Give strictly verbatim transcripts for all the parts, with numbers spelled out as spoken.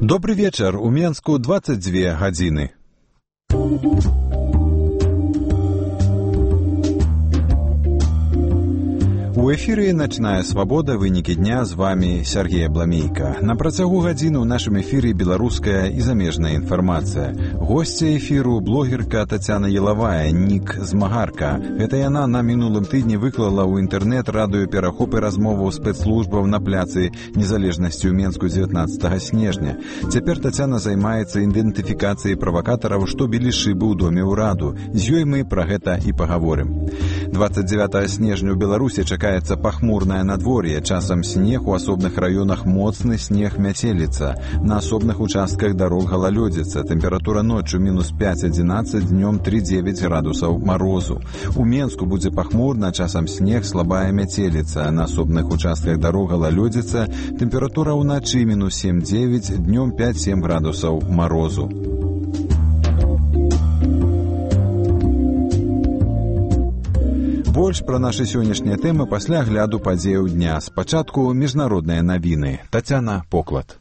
Добрый вечер. У Менску двадцать две гадзіны. У эфіры «Начная свабода», вынікі дня, з вами Сергей Абламейка. На працягу гадзіны ў нашым эфіры беларуская і замежная інфармацыя. Госця эфіру блогерка Тацяна Елавая, нік Змагарка. Гэта яна на мінулым тыдні выклала ў інтэрнэт радыёперахопы размоваў спецслужбаў на пляцы Незалежнасці ў Менску дзевятнаццатага снежня. Цяпер Тацяна займаецца ідэнтыфікацыяй правакатараў, што білі шыбы ў доме ўраду. З ёй мы пра гэта і пагаворым. двадцать девятого снежня ў Беларусі чакаецца пахмурнае надвор'е, часам снег, у асобных раёнах моцны снег, мяцеліца. На асобных участках дарог галалёдзіца. Тэмпература ноччу мінус пять адзінаццаць, днём три девять градусаў марозу. У Менску будзе пахмурна, часам снег, слабая мяцеліца. На асобных участках дарог галалёдзіца. Тэмпература ўначы мінус семь девять, днём пять семь градусаў марозу. Больш пра нашы сённяшнія тэмы пасля гляду падзеяў дня. Спачатку міжнародныя навіны. Тацяна, поклад.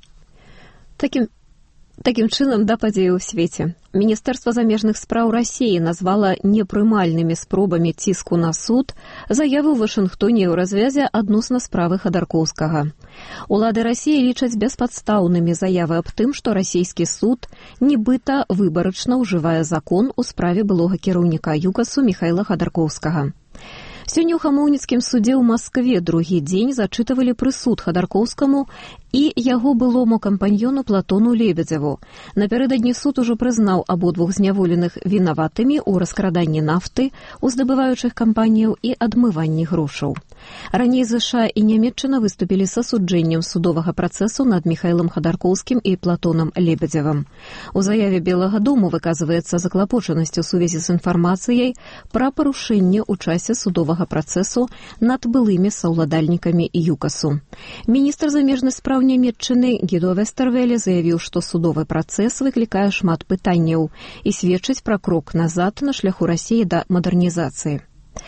Такім, такім чынам, да падзеяў у свеце. Міністэрства замежных спраў Расіі назвала непрымальнымі спробамі ціску на суд заяву ў Вашынгтоне ў развязе адносна справы Хадаркоўскага. Улады Расіі лічаць беспадстаўнымі заявы аб тым, што расійскі суд нібыта выбарачна ўжывае закон у справе былога кіраўніка ЮКАСу Міхаіла Хадаркоўскага. Сёння ў Хамоўніцкім судзе ў Маскве другі дзень зачытывалі прысуд Хадаркоўскаму і яго былому кампаньёну Платону Лебедзеву. Напярэдадні суд ужо прызнаў абодвух зняволеных вінаватымі ў раскраданні нафты, у здабываючых кампаніяў і адмыванні грошаў. Раней ЗША і Нямецчына выступілі с асуджэннем судовага працэсу над Міхаілам Хадаркоўскім і Платонам Лебедзевым. У заяве Белага дому выказваецца заклапочанасць у сувязі з інфармацыяй пра парушэнне ў часе судовага працэсу над былымі саўладальнікамі ЮКАСу. Міністр замежных спраў Нямецчыны Гідо Вестэрвеле заявіў, што судовы працэс выклікае шмат пытанняў і сведчыць пра крок назад на шляху Расіі да мадэрнізацыі.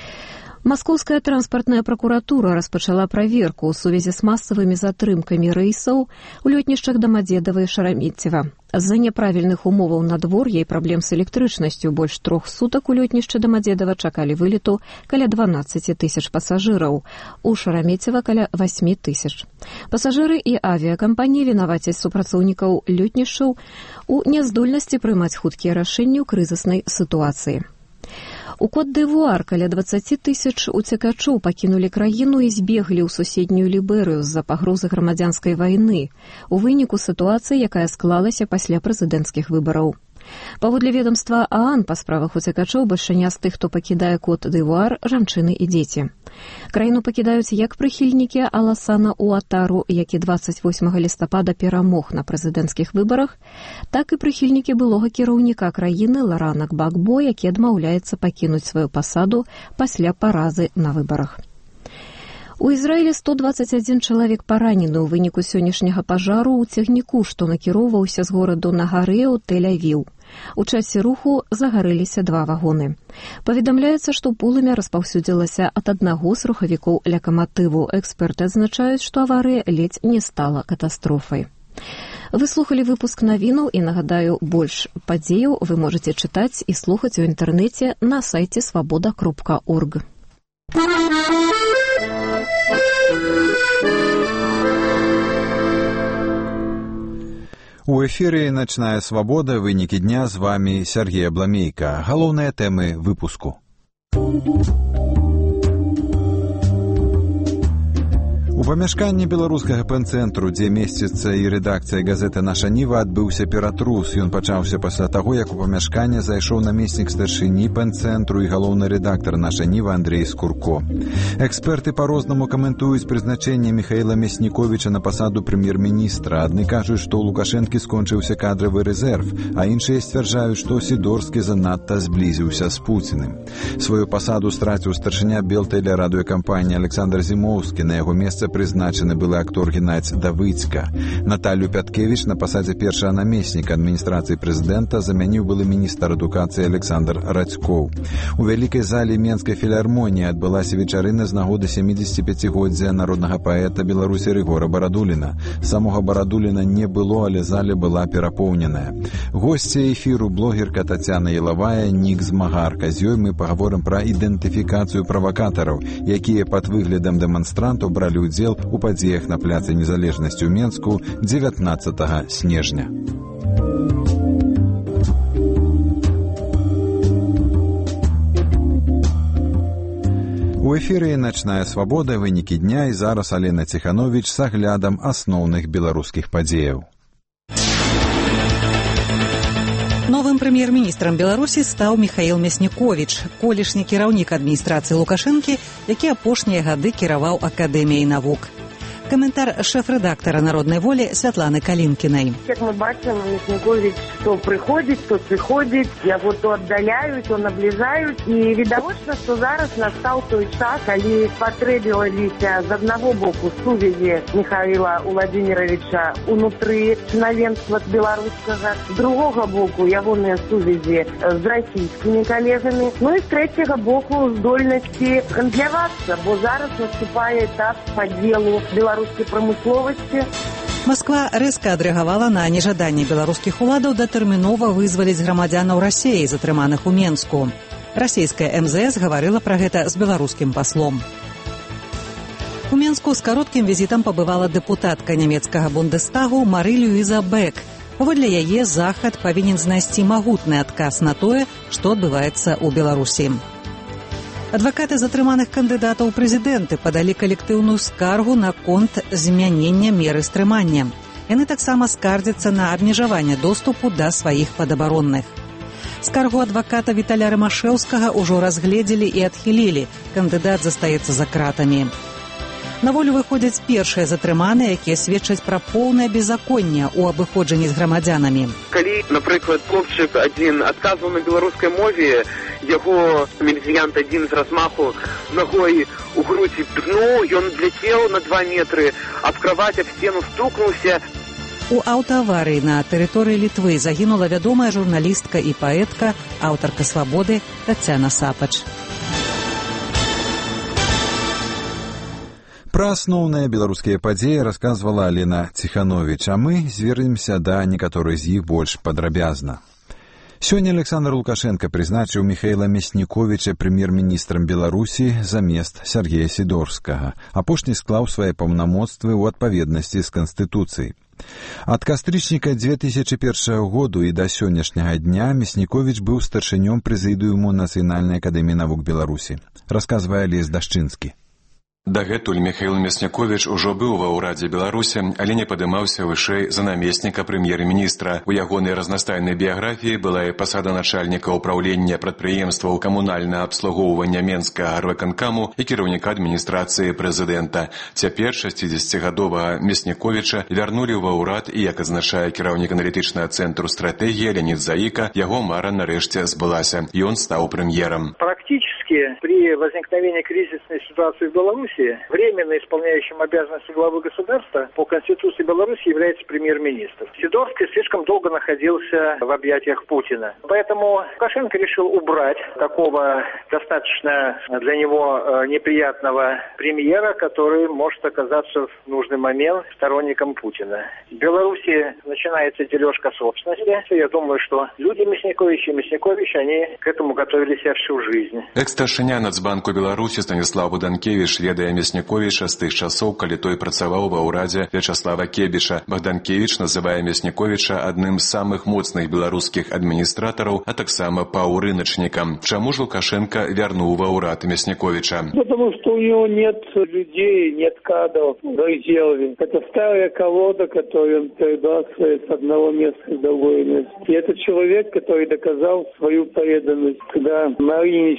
Маскоўская транспартная пракуратура распачала праверку ў сувязі з масавымі затрымкамі рэйсаў у лётнішчах Дамадзедава і Шарамеццева. З-за няправільных умоваў надвор'я і праблем з электрычнасцю больш трох сутак у лётнішчы Дамадзедава чакалі вылету каля дванаццаць тысяч пасажыраў, у Шарамеццева каля восемь тысяч. Пасажыры і авіякампаніі вінавацяць супрацоўнікаў лётнішчаў у няздольнасці прымаць хуткія рашэнні ў крызіснай сітуацыі. У Кот-д'Івуар каля дваццаць тысяч уцекачоў пакінулі краіну і збеглі ў суседнюю Ліберыю з-за пагрозы грамадзянскай вайны у выніку сітуацыі, якая склалася пасля прэзідэнцкіх выбараў. Паводле ведомства ААН па справах уцекачоў бальшыня з тых, хто пакідае Кот-д'Івуар, жанчыны і дзеці. Краіну пакідаюць як прыхільнікі Аласана Уатару, які дваццаць восьмага лістапада перамог на прэзідэнцкіх выбарах, так і прыхільнікі былога кіраўніка краіны Ларана Гбагбо, які адмаўляецца пакінуць сваю пасаду пасля паразы на выбарах. У Ізраілі сто дваццаць адзін чалавек паранены ў выніку сённяшняга пажару ў цягніку, што накіроўваўся з гораду Нагарэя ў Тель-Авіў. У часе руху загарэліся два вагоны. Паведамляецца, што полымя распаўсюдзілася ад аднаго з рухавікоў лакаматыву. Эксперты адзначаюць, што аварыя ледзь не стала катастрофай. Вы слухалі выпуск навінаў і, нагадаю, больш падзеяў вы можаце чытаць і слухаць у інтэрнэце на сайце свабода кропка орг. У эфіры «Начная свабода», вынікі дня, з вами Сергей Абламейка. Галоўныя тэмы выпуску. У памяшканні беларускага пэн-цэнтру, дзе месціцца і рэдакцыя газеты «Наша Ніва», адбыўся ператрус. Ён пачаўся пасля таго, як у памяшканне зайшоў намеснік старшыні пэн-цэнтру і галоўны рэдактар «Наша Ніва» Андрей Скурко. Эксперты па-рознаму каментуюць прызначэнне Міхаіла Мясніковіча на пасаду прэм'ер-міністра. Адны кажуць, што ў Лукашэнкі скончыўся кадравы рэзерв, а іншыя сцвярджаюць, што Сідорскі занадта зблізіўся з Пуціным. Сваю пасаду страціў старшыня Белтэлерадыёкампаніі Александр Зімоўскі. На яго месца прызначаны былы актор Геннадзь Давыдзька. Наталью Пяткевіч на пасадзе першага намесніка адміністрацыі прэзідэнта замяніў былы міністр адукацыі Александр Радзькоў. У вялікай зале Менскай філармоніі адбылася вечарына з нагоды сямідзесяціпяцігоддзя народнага паэта Беларусі Рыгора Барадуліна. Самога Барадуліна не было, але зала была перапоўненая. Госця эфіру блогерка Тацяна Ялавая, нік-змагарка. З ёй мы пагаворым пра ідэнтыфікацыю правакатараў, якія пад выглядам дэманстрантаў бралі ўдзел у падзеях на пляцы Незалежнасці ў Менску дзевятнаццатага снежня. У эфіры «Начная свабода», вынікі дня, і зараз Алена Ціхановіч з аглядам асноўных беларускіх падзеяў. Новым прэм'ер-міністрам Беларусі стаў Міхаіл Мясніковіч, колішні кіраўнік адміністрацыі Лукашэнкі, які апошнія гады кіраваў Акадэміяй навук. Каментар шэф-рэдактара «Народнай волі» Святланы Калінкінай. Як мы бачым, Мясніковіч то прыходзіць, то сыходзіць, яго то аддаляюць, то набліжаюць. І відавочна, што зараз настаў той час, калі патрэбіліся з аднаго боку сувязі Міхаіла Уладзіміровича унутры чынавенства беларускага, з другога боку ягоныя сувязі з расійскімі калегамі, ну і з трэцяга боку здольнасці гандлявацца, бо зараз наступае этап падзелу беларускага беларускай прамысловасці. Масква рэзка адрэагавала на нежаданне беларускіх уладаў датэрмінова вызваліць грамадзянаў Расіі, затрыманых у Менску. Расійская эм зэ эс гаварыла пра гэта з беларускім паслом. У Менску з кароткім візітам пабывала дэпутатка нямецкага Бундестагу Мары Люіза Бек. Паводле яе захад павінен знайсці магутны адказ на тое, што адбываецца ў Беларусі. Адвакаты затрыманых кандыдатаў у прэзідэнты падалі калектыўную скаргу на конт змянення меры стрымання. Яны таксама скардзяцца на абмежаванне доступу да сваіх падабаронных. Скаргу адваката Віталя Рымашэўскага ўжо разгледзелі і адхілілі. Кандыдат застаецца за кратамі. На волю выходзяць першыя затрыманыя, якія сведчаць пра поўнае беззаконне ў абыходжанні з грамадзянамі. Калі, напрыклад, хлопчык адзін адказваў на беларускай мове, яго міліцыянт адзін з размаху ногой у грудзі пнуў, ён зляцеў на два метры, аб краваць, аб сцену стукнуўся. У аўтааварыі на тэрыторыі Літвы загінула вядомая журналістка і паэтка, аўтарка «Свабоды» Тацяна Сапач. Пра асноўныя беларускія падзеі расказвала Алена Ціхановіч, а мы звернемся да некаторых з іх больш падрабязна. Сёння Александр Лукашенко прызначыў Міхаіла Мясніковіча прэм'ер-міністрам Беларусі замест Сергея Сідорскага. Апошні склаў свае паўнамоцтвы ў адпаведнасці з Канстытуцыяй. Ад кастрычніка дзве тысячы першага году і да сённяшняга дня Мясніковіч быў старшынём прэзідыуму Нацыянальнай акадэміі навук Беларусі, расказвае Алесь Дашчынскі. Дагэтуль Міхаіл Мясніковіч ужо быў ва ўрадзе Беларусі, але не падымаўся вышэй за намесніка прэм'ер-міністра. У ягонай разнастайнай біяграфіі была і пасада начальніка ўпраўлення прадпрыемстваў камунальнага абслугоўвання Менскага гарвыканкаму і кіраўніка адміністрацыі прэзідэнта. Цяпер шасцідзесяцігадовага Мясніковіча вярнулі ва ўрад, і, як адзначае кіраўнік аналітычнага цэнтру стратэгіі Леонід Заіка, яго мара нарэшце збылася. Ён стаў прэм'ерам. Практически при возникновении кризисной ситуации в Беларуси временно исполняющим обязанности главы государства по Конституции Беларуси является премьер-министр. Сидорский слишком долго находился в объятиях Путина. Поэтому Лукашенко решил убрать такого достаточно для него неприятного премьера, который может оказаться в нужный момент сторонником Путина. В Беларуси начинается дележка собственности. Я думаю, что люди Мясніковича и Мяснікович, они к этому готовились всю жизнь. Экс-старшыня Нацбанку Беларусі Станіслав Богданкевіч ведае Мясніковіча з тых часоў, калі той працаваў ва ўрадзе Вячаслава Кебіша. Богданкевіч называе Мясніковіча адным з самых моцных беларускіх адміністратараў, а таксама паўрыначнікам. Чаму ж Лукашенко вярнуў ва ўрад Мясніковіча? Потому что у него нет людей, нет кадров в райделе. Это старая колода, которую он перебрасывает с одного места в другое место. И это человек, который доказал свою преданность. Когда Маринич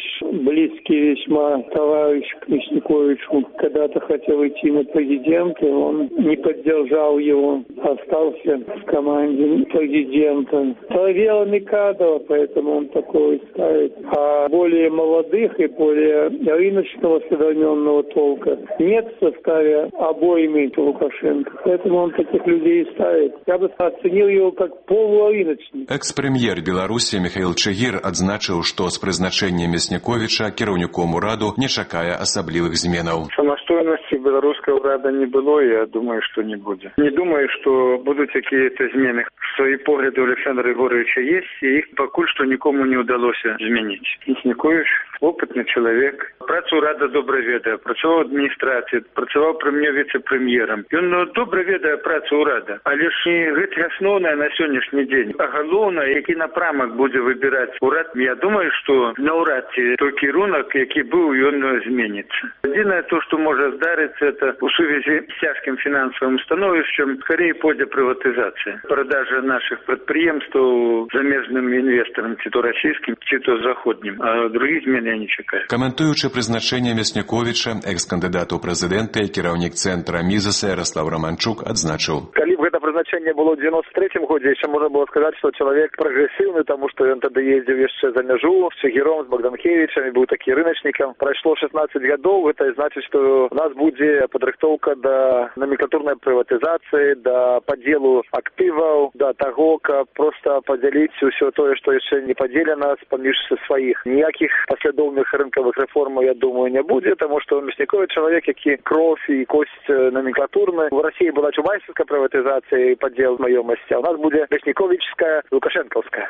близкий весьма товарищ к Мясниковичу когда-то хотел идти на президента, он не поддержал его, остался в команде президента. Проверенный кадр, поэтому он такой ставит. А более молодых и более рыночного осведомленного толка нет в составе обоймы Лукашенко. Поэтому он таких людей и ставит. Я бы оценил его как полурыночник. Экс-прэм'ер Беларусі Михаил Чагір адзначыў, што з прызначэння Мясніковіча кіраўніком ураду не чакае асаблівых зменаў. Самастойнасці беларускага ўрада не было, я думаю, что не будет. Не думаю, что будут какие-то измены. Свои погляды у Александра Егоровича есть, и их покуль что никому не удалось изменить. Мясникович опытный человек. Працу ўрада добра ведае, працаваў у адміністрацыі, працаваў пры мне віцэ-прэм'ерам. Ён ну, добра ведае працу ўрада. Але ж не гэта асноўнае на сённяшні дзень. А галоўнае, які напрамак будзе выбіраць урад, я думаю, што наўрад ці той кірунак, які быў, ён зменіцца. Адзінае то, што можа здарыцца, это у сувязі з цяжкім фінансавым становішчам скорей пойдзе прыватызацыя. Продажа наших прадпрыемстваў замежным інвестарам, ці то расійскім, ці то заходнім. А других змен я не чакаю. Каментуючы прызначэнне Мясніковіча, экс-кандыдат у прэзідэнты, кіраўнік цэнтра Мізаса Ярослав Романчук адзначыў. Калі б гэта прызначэнне было ў девяносто третьем годзе, яшчэ можна было сказаць, што чалавек прагрэсіўны, таму што ён тады ездзіў яшчэ за мяжу, з Чагіром, з Богданкевічам, быў такі рыначнікам. Прайшло шестнадцать гадоў, гэта значыць, што у нас будзе падрыхтоўка да номенклатурнай прыватызацыі, да падзелу актываў, да таго, каб проста падзяліць усё тое, што яшчэ не падзелена паміж сваіх. Ніякіх паслядоўных рынкавых рэформаў, я думаю, не будзе, таму што Мяснікович чалавек, які кроў і косць номенклатурны. У Расіі была чубайская прыватызацыя і падзел маёмасці, а у нас будзе мясніковічская, лукашэнкаўская.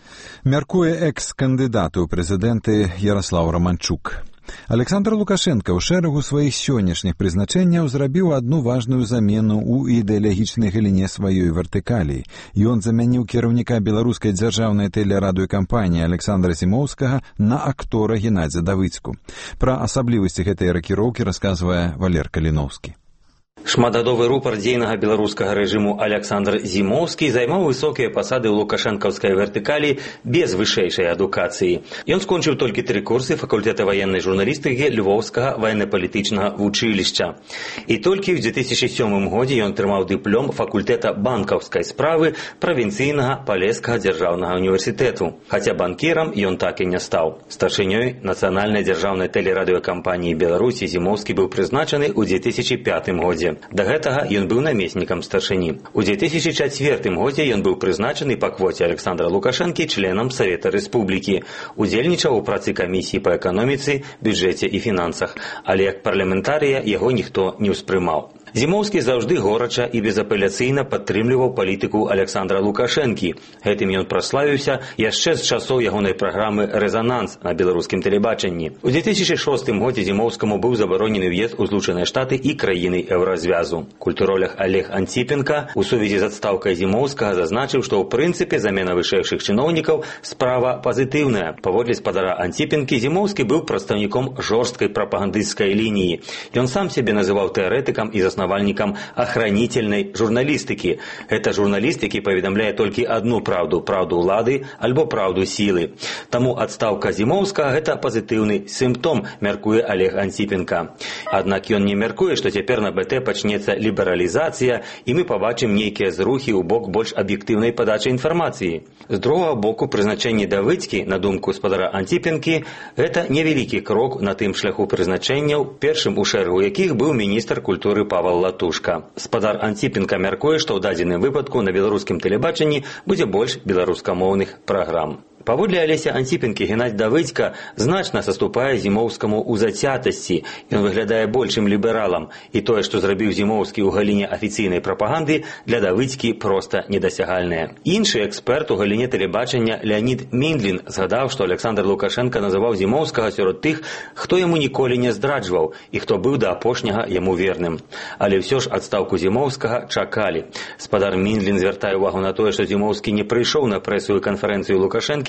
Мяркуе экс-кандыдат у прэзідэнты Ярослав Романчук. Александр Лукашенко ў шэрагу сваіх сённяшніх прызначэнняў зрабіў адну важную замену ў ідэалагічнай галіне сваёй вертыкалі. Ён замяніў кіраўніка беларускай дзяржаўнай тэлерадыёкампаніі Александра Зімоўскага на актора Геннадзя Давыдзьку. Пра асаблівасці гэтай ракіроўкі расказвае Валер Каліноўскі. Шматгадовы рупар дзейнага беларускага рэжыму Александр Зімоўскі займаў высокія пасады ў лукашэнкаўскай вертыкалі без вышэйшай адукацыі. Ён скончыў толькі тры курсы факультэта ваеннай журналістыкі Львоўскага военно-палітычнага вучылішча. І толькі ў две тысячи сёмым годзе ён атрымаў дыплом факультэта банкаўскай справы правінцыйнага Палескага дзяржаўнага універсітэту. Хаця банкірам ён так і не стаў. Старшынёй нацыянальнай дзяржаўнай тэлерадыёкампаніі Беларусі Зімоўскі быў прызначаны ў две тысячи пятым годзе. Да гэтага ён быў намеснікам старшыні. У две тысячи чацвёртым годзе ён быў прызначаны па квоце Александра Лукашэнкі членам Савета Рэспублікі. Удзельнічаў у працы камісіі па эканоміцы, бюджэце і фінансах, але як парламентарыя яго ніхто не ўспрымаў. Зімоўскі заўжды горача і безапеляцыйна падтрымліваў палітыку Александра Лукашэнкі. Гэтым ён праславіўся яшчэ з часоў ягонай праграмы «Рэзананс» на беларускім тэлебачанні. У две тысячи шостым годзе Зімоўскаму быў забаронены ўезд у Злучаныя Штаты і краіны Еўразвязу. Культуролог Олег Антипенко у сувязі з адстаўкай Зімоўскага зазначыў, што ў прынцыпе замена вышэйшых чыноўнікаў справа пазітыўная. Паводле спадара Антипенкі, Зімоўскі быў прадстаўніком жорсткай прапагандысцкай лініі. Ён сам сябе называў тэарэтыкам і заснавальнікам охранительной журналистики. Это журналист, які паведамляе толькі одну правду, правду ўлады альбо правду сілы. Таму адстаўка Зімоўскага – гэта пазітыўны сімптом, мяркуе Олег Антипенко. Аднак ён не мяркуе, што цяпер на БТ пачнецца лібералізацыя і мы пабачым нейкія зрухі ў бок больш аб'ектыўнай падачы інфармацыі. З другога боку, прызначэнне Давыдзькі, на думку спадара Антипенкі, гэта невялікі крок на тым шляху прызначэнняў, першым у шэрагу якіх быў міністр культуры Павел Латушка. Спадар Антипенко мяркуе, што ў дадзеным выпадку на беларускім тэлебачанні будзе больш беларускамоўных праграм. Паводле Алеся Антипенкі, Геннадзь Давыдзька значна саступае Зімоўскаму ў зацятасці. Ён выглядае большым лібералам. І тое, што зрабіў Зімоўскі ў галіне афіцыйнай прапаганды, для Давыдзькі проста недасягальнае. Іншы эксперт у галіне тэлебачання Леонід Міндлін згадаў, што Александр Лукашенко называў Зімоўскага сярод тых, хто яму ніколі не здраджваў і хто быў да апошняга яму верным. Але ўсё ж адстаўку Зімоўскага чакалі. Спадар Міндлін звяртае ўвагу на тое, што Зімоўскі не прыйшоў на прэсавую канферэнцыю Лукашэнкі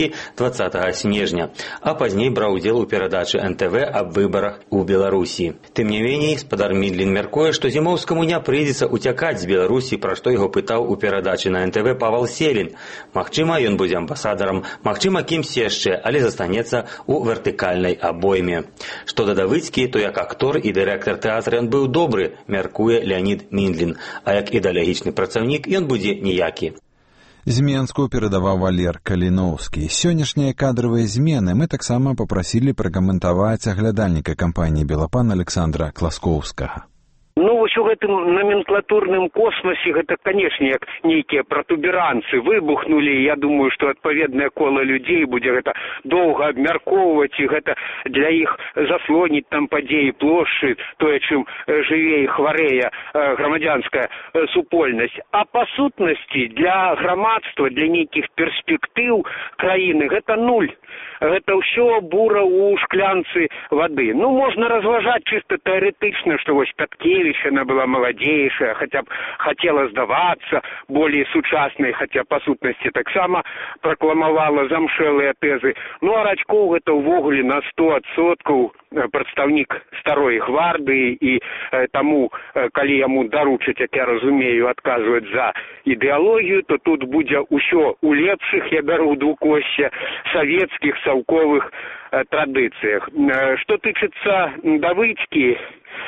Беларусі дваццатага снежня, а пазней браў удзел у перадачы эн тэ вэ аб выбарах у Беларусі. Тым не меней, спадар Міндлін мяркуе, што Зімоўскаму не прыйдзецца уцякаць з Беларусі, пра што яго пытаў у перадачы на эн тэ вэ Павал Селін. Магчыма, ён будзе амбасадарам, магчыма, кімсьці яшчэ, але застанецца ў вертыкальнай абойме. Што да Давыдзькі, то як актор і дырэктар тэатра ён быў добры, мяркуе Леонід Міндлін, а як ідэалагічны працаўнік ён будзе ніякі. З Менску перадаваў Валер Каліноўскі. Сённяшнія кадравыя змены мы таксама папрасілі пракаментаваць аглядальніка кампаніі «Белапан» Александра Класкоўскага. Ну, вось у гэтым номенклатурным космосе гэта, канешне, як нейкія пратуберанцы выбухнулі. Я думаю, што адпаведнае кола людзей будзе гэта доўга абмяркоўваць, і гэта для іх заслоніць там падзеі плошчы, тое, чым жыве і хварэе грамадзянская супольнасць. А па сутнасці для грамадства, для нейкіх перспектыў краіны гэта нуль. Гэта ўсё бура ў шклянцы вады. Ну, можна разважаць чыста тэарэтычна, што вось Пяткевіч, она была маладзейшая, хаця б хацела здавацца болей сучаснай, хаця па сутнасці таксама пракламавала замшэлыя тэзы. Ну, а Радзькоў гэта ўвогуле на сто адсоткаў прадстаўнік старой гвардыі, і э, таму, э, калі яму даручаць, як я разумею, адказваць за ідэалогію, то тут будзе ўсё у лепшых, я бяру двукосся, савецкіх, саўковых э, традыцыях. Э, што тычыцца Давыдзькі,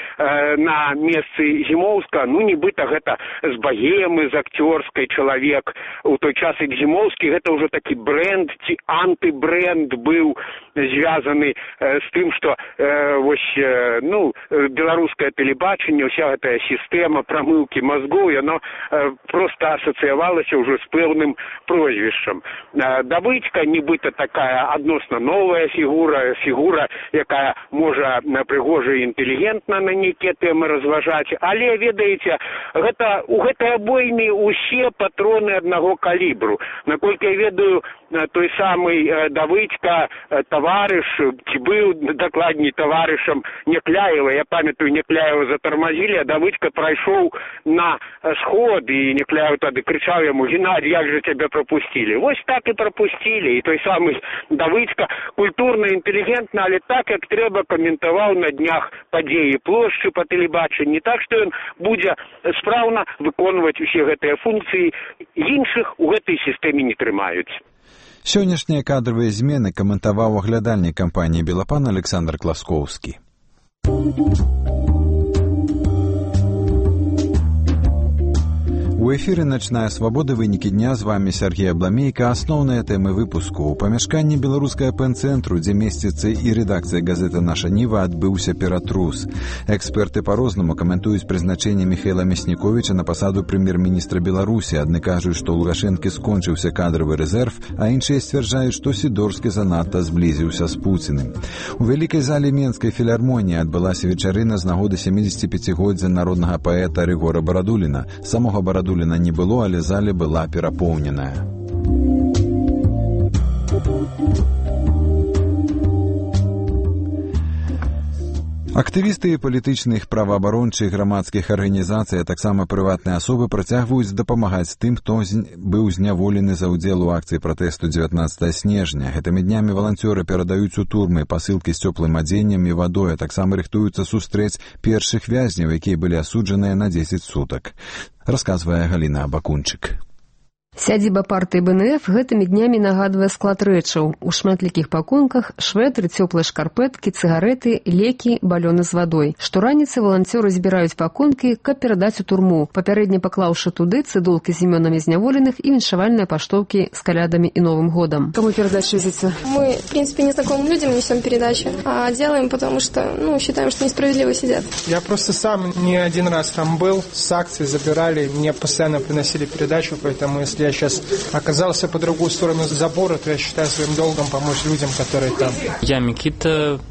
на месцы Зімоўска, ну, нібыта гэта з багемы, з акцёрскай чалавек. У той час, як Зімоўскі, гэта ўжо такі брэнд ці антыбрэнд быў звязаны з тым, што э, вось, э, ну, беларускае тэлебачанне, уся гэтая сістэма прамыўкі мазгоў, яно э, проста асацыявалася ўжо з пэўным прозвішчам. Э, Давыдзька, нібыта такая адносна новая фігура, фігура, якая можа прыгожа і інтэлігентна на нейкія тэмы разважаць, але, ведаеце, гэта, у гэтай абойме усе патроны аднаго калібру. Наколькі я ведаю, той самы Давыдзька, таварыш, ці быў дакладней таварышам Някляева, я памятаю, Някляева затармазілі, а Давыдзька прайшоў на сход, і Някляев тады крычаў яму: «Геннадий, як же цябе пропустілі?» Вось так і пропустілі. І той самы Давыдзька культурна, інтэлігентна, але так, як трэба, каментаваў на днях падзеі плошчы па тэлебачанні, так што ён будзе спраўна выконваць усе гэтыя функцыі, іншых у гэтай сістэме не трымаюць. Сённяшнія кадравыя змены каментаваў аглядальнік кампаніі «Белапан» Александр Класкоўскі. У эфіры «Начная свабода», вынікі дня, з вами Сергей Абламейка. Асноўныя тэмы выпуску. У памяшканні беларускага пэн-цэнтру, дзе месціцца і рэдакцыя газеты «Наша Ніва», адбыўся ператрус. Эксперты па-рознаму каментуюць прызначэнне Міхаіла Мясніковіча на пасаду прэм'ер-міністра Беларусі. Адны кажуць, што ў Лукашэнкі скончыўся кадравы рэзерв, а іншыя сцвярджаюць, што Сідорскі занадта зблізіўся з Пуціным. У вялікай зале Менскай філармоніі адбылася вечарына з нагоды сямідзесяціпяцігоддзя народнага паэта Рыгора Барадуліна. Самога Барадуліна не было, але зале была перапоўненая. Актывісты палітычных, праваабарончых, грамадскіх арганізацый, а таксама прыватныя асобы працягваюць дапамагаць тым, хто быў зняволены за ўдзел у акцыі пратэсту дзевятнаццатага снежня. Гэтымі днямі валанцёры перадаюць у турмы пасылкі з цёплым адзеннем і вадой, а таксама рыхтуюцца сустрэць першых вязняў, якія былі асуджаныя на дзесяць сутак. Расказвае Галіна Бакунчык. Сядзіба партыі бэ эн эф гэтымі днямі нагадвае склад рэчаў. У шматлікіх пакунках швэтры, цёплыя шкарпэткі, цыгарэты, лекі, балёны з вадой. Штораніцы валанцёры збіраюць пакункі, каб перадаць у турму, папярэдне паклаўшы туды цыдулкі з імёнамі зняволеных і віншавальныя паштоўкі з калядамі і Новым годам. Кому передача везется? Мы, в принципе, незнакомым людям несем передачи, а делаем, потому что, ну, считаем, что несправедливо сидят. Я просто сам не один раз там был, с акции забирали, мне постоянно приносили передачу, поэтому если я сейчас оказался по другую сторону забора, то я считаю своим долгом помочь людям, которые там. Я Микита,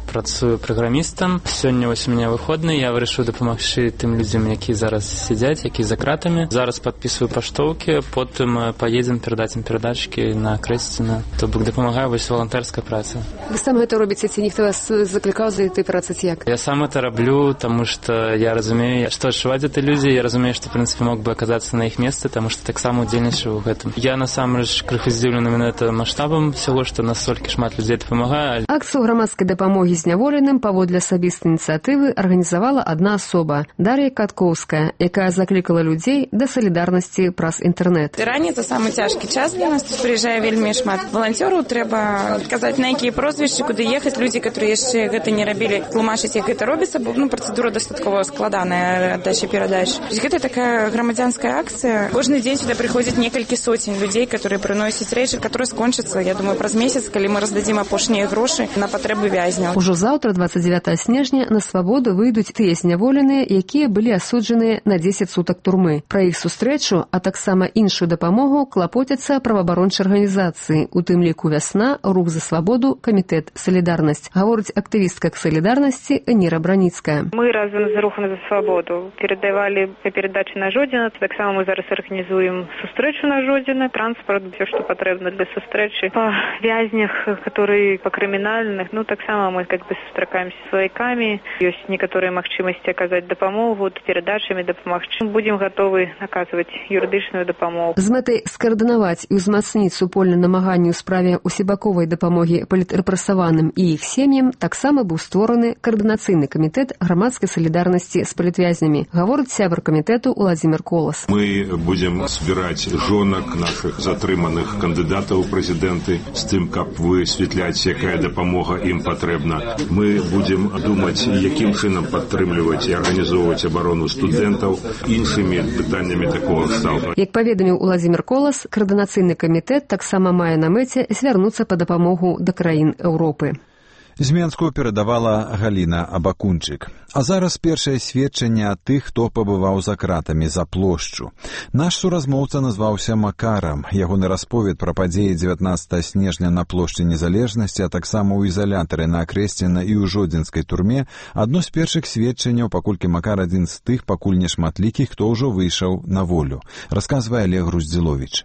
працую праграмістам. Сёння вось у мяне выходны, я вырашыў дапамагчы тым людзям, якія зараз сядзяць, якія за кратамі. Зараз падпісваю паштоўкі, потым паедзем перадаць ім перадачкі на Крэсціна. То бок дапамагаю вось валантэрская праца. Вы сам гэта робіце, ці ніхто вас заклікаў за гэтай працы, ці як? Я сам это раблю, таму што я разумею, што адчуваць гэты людзі, я разумею, што, в прынцыпе, мог бы аказацца на іх месцы, таму што таксама удзельнічаю ў гэтым. Я насамрэч крыху здзіўлены менавіта маштабам всего, што настолькі шмат людзей дапамагае. Акцыю грамадскай дапамогі зняволеным паводле асабістай ініцыятывы арганізавала адна асоба – Дар'я Каткоўская, якая заклікала людзей да салідарнасці праз інтэрнэт. Раней это самы цяжкі час для нас, тут прыязджае вельмі шмат валанцёраў, трэба казаць, на якія прозвішчы, куды ехаць, людзі, которые яшчэ гэта не рабілі, тлумачыць, як гэта робіцца, бо ну, працэдура дастаткова складаная аддача перадач. Гэта такая грамадзянская акцыя. Кожны дзень сюда прыходзіць некалькі соцень людзей, которые прыносяць рэчы, которые скончацца, я думаю, праз месяц, калі мы раздадзім апошнія грошы на патрэбы вязняў. Ужо заўтра, двадцать девятого снежня, на свабоду выйдуць тыя зняволеныя, якія былі асуджаныя на дзесяць сутак турмы. Пра іх сустрэчу, а таксама іншую дапамогу клапоцяцца праваабарончыя арганізацыі, у тым ліку «Вясна», «Рух за свабоду», камітэт «Салідарнасць», гаворыць актывістка «Салідарнасці» Ніра Браніцкая. Мы разам з «Рухам за свабоду» перадавалі перадачы на Жодзіна, таксама мы зараз арганізуем сустрэчу на Жодзіна, транспорт, все, што патрэбна для сустрэчы па вязнях, которые па крымінальных, ну таксама мы как бы сустракаемся з сваякамі, ёсць некаторыя магчымасці аказаць дапамогу, перадачамі дапамагчы. Будзем гатовы аказваць юрыдычную дапамогу. З мэтай скаардынаваць і ўзмацніць супольнае намаганне ў справе усебаковай дапамогі палітрэпрэсаваным і іх сем'ям таксама быў створаны каардынацыйны камітэт грамадскай салідарнасці з палітвязнямі, гаворыць сябар камітэту Уладзімір Колас. Мы будем збіраць жонак наших затрыманых кандыдатаў у прэзідэнты з тым, каб высвятляць, якая дапамога ім патрэбна. Мы будем думаць, якім чынам падтрымліваць і арганізоўваць абарону студэнтаў, іншымі пытаннямі такого кшталту. Як паведаміў Уладзімір Колас, каардынацыйны камітэт таксама мае на мэце звярнуцца па дапамогу да краін Еўропы. З Менску перадавала Галіна Абакунчык. А зараз першае сведчанне ад тых, хто пабываў за кратамі за плошчу. Наш суразмоўца назваўся Макарам. Ягоны расповед пра падзеі дзевятнаццатага снежня на плошчы Незалежнасці, а таксама ў ізалятары на Крэсціна і ў Жодзінскай турме адно з першых сведчанняў, паколькі Макар адзін з тых пакуль нешматлікіх, хто ўжо выйшаў на волю. Расказвае Олег Груздзіловіч.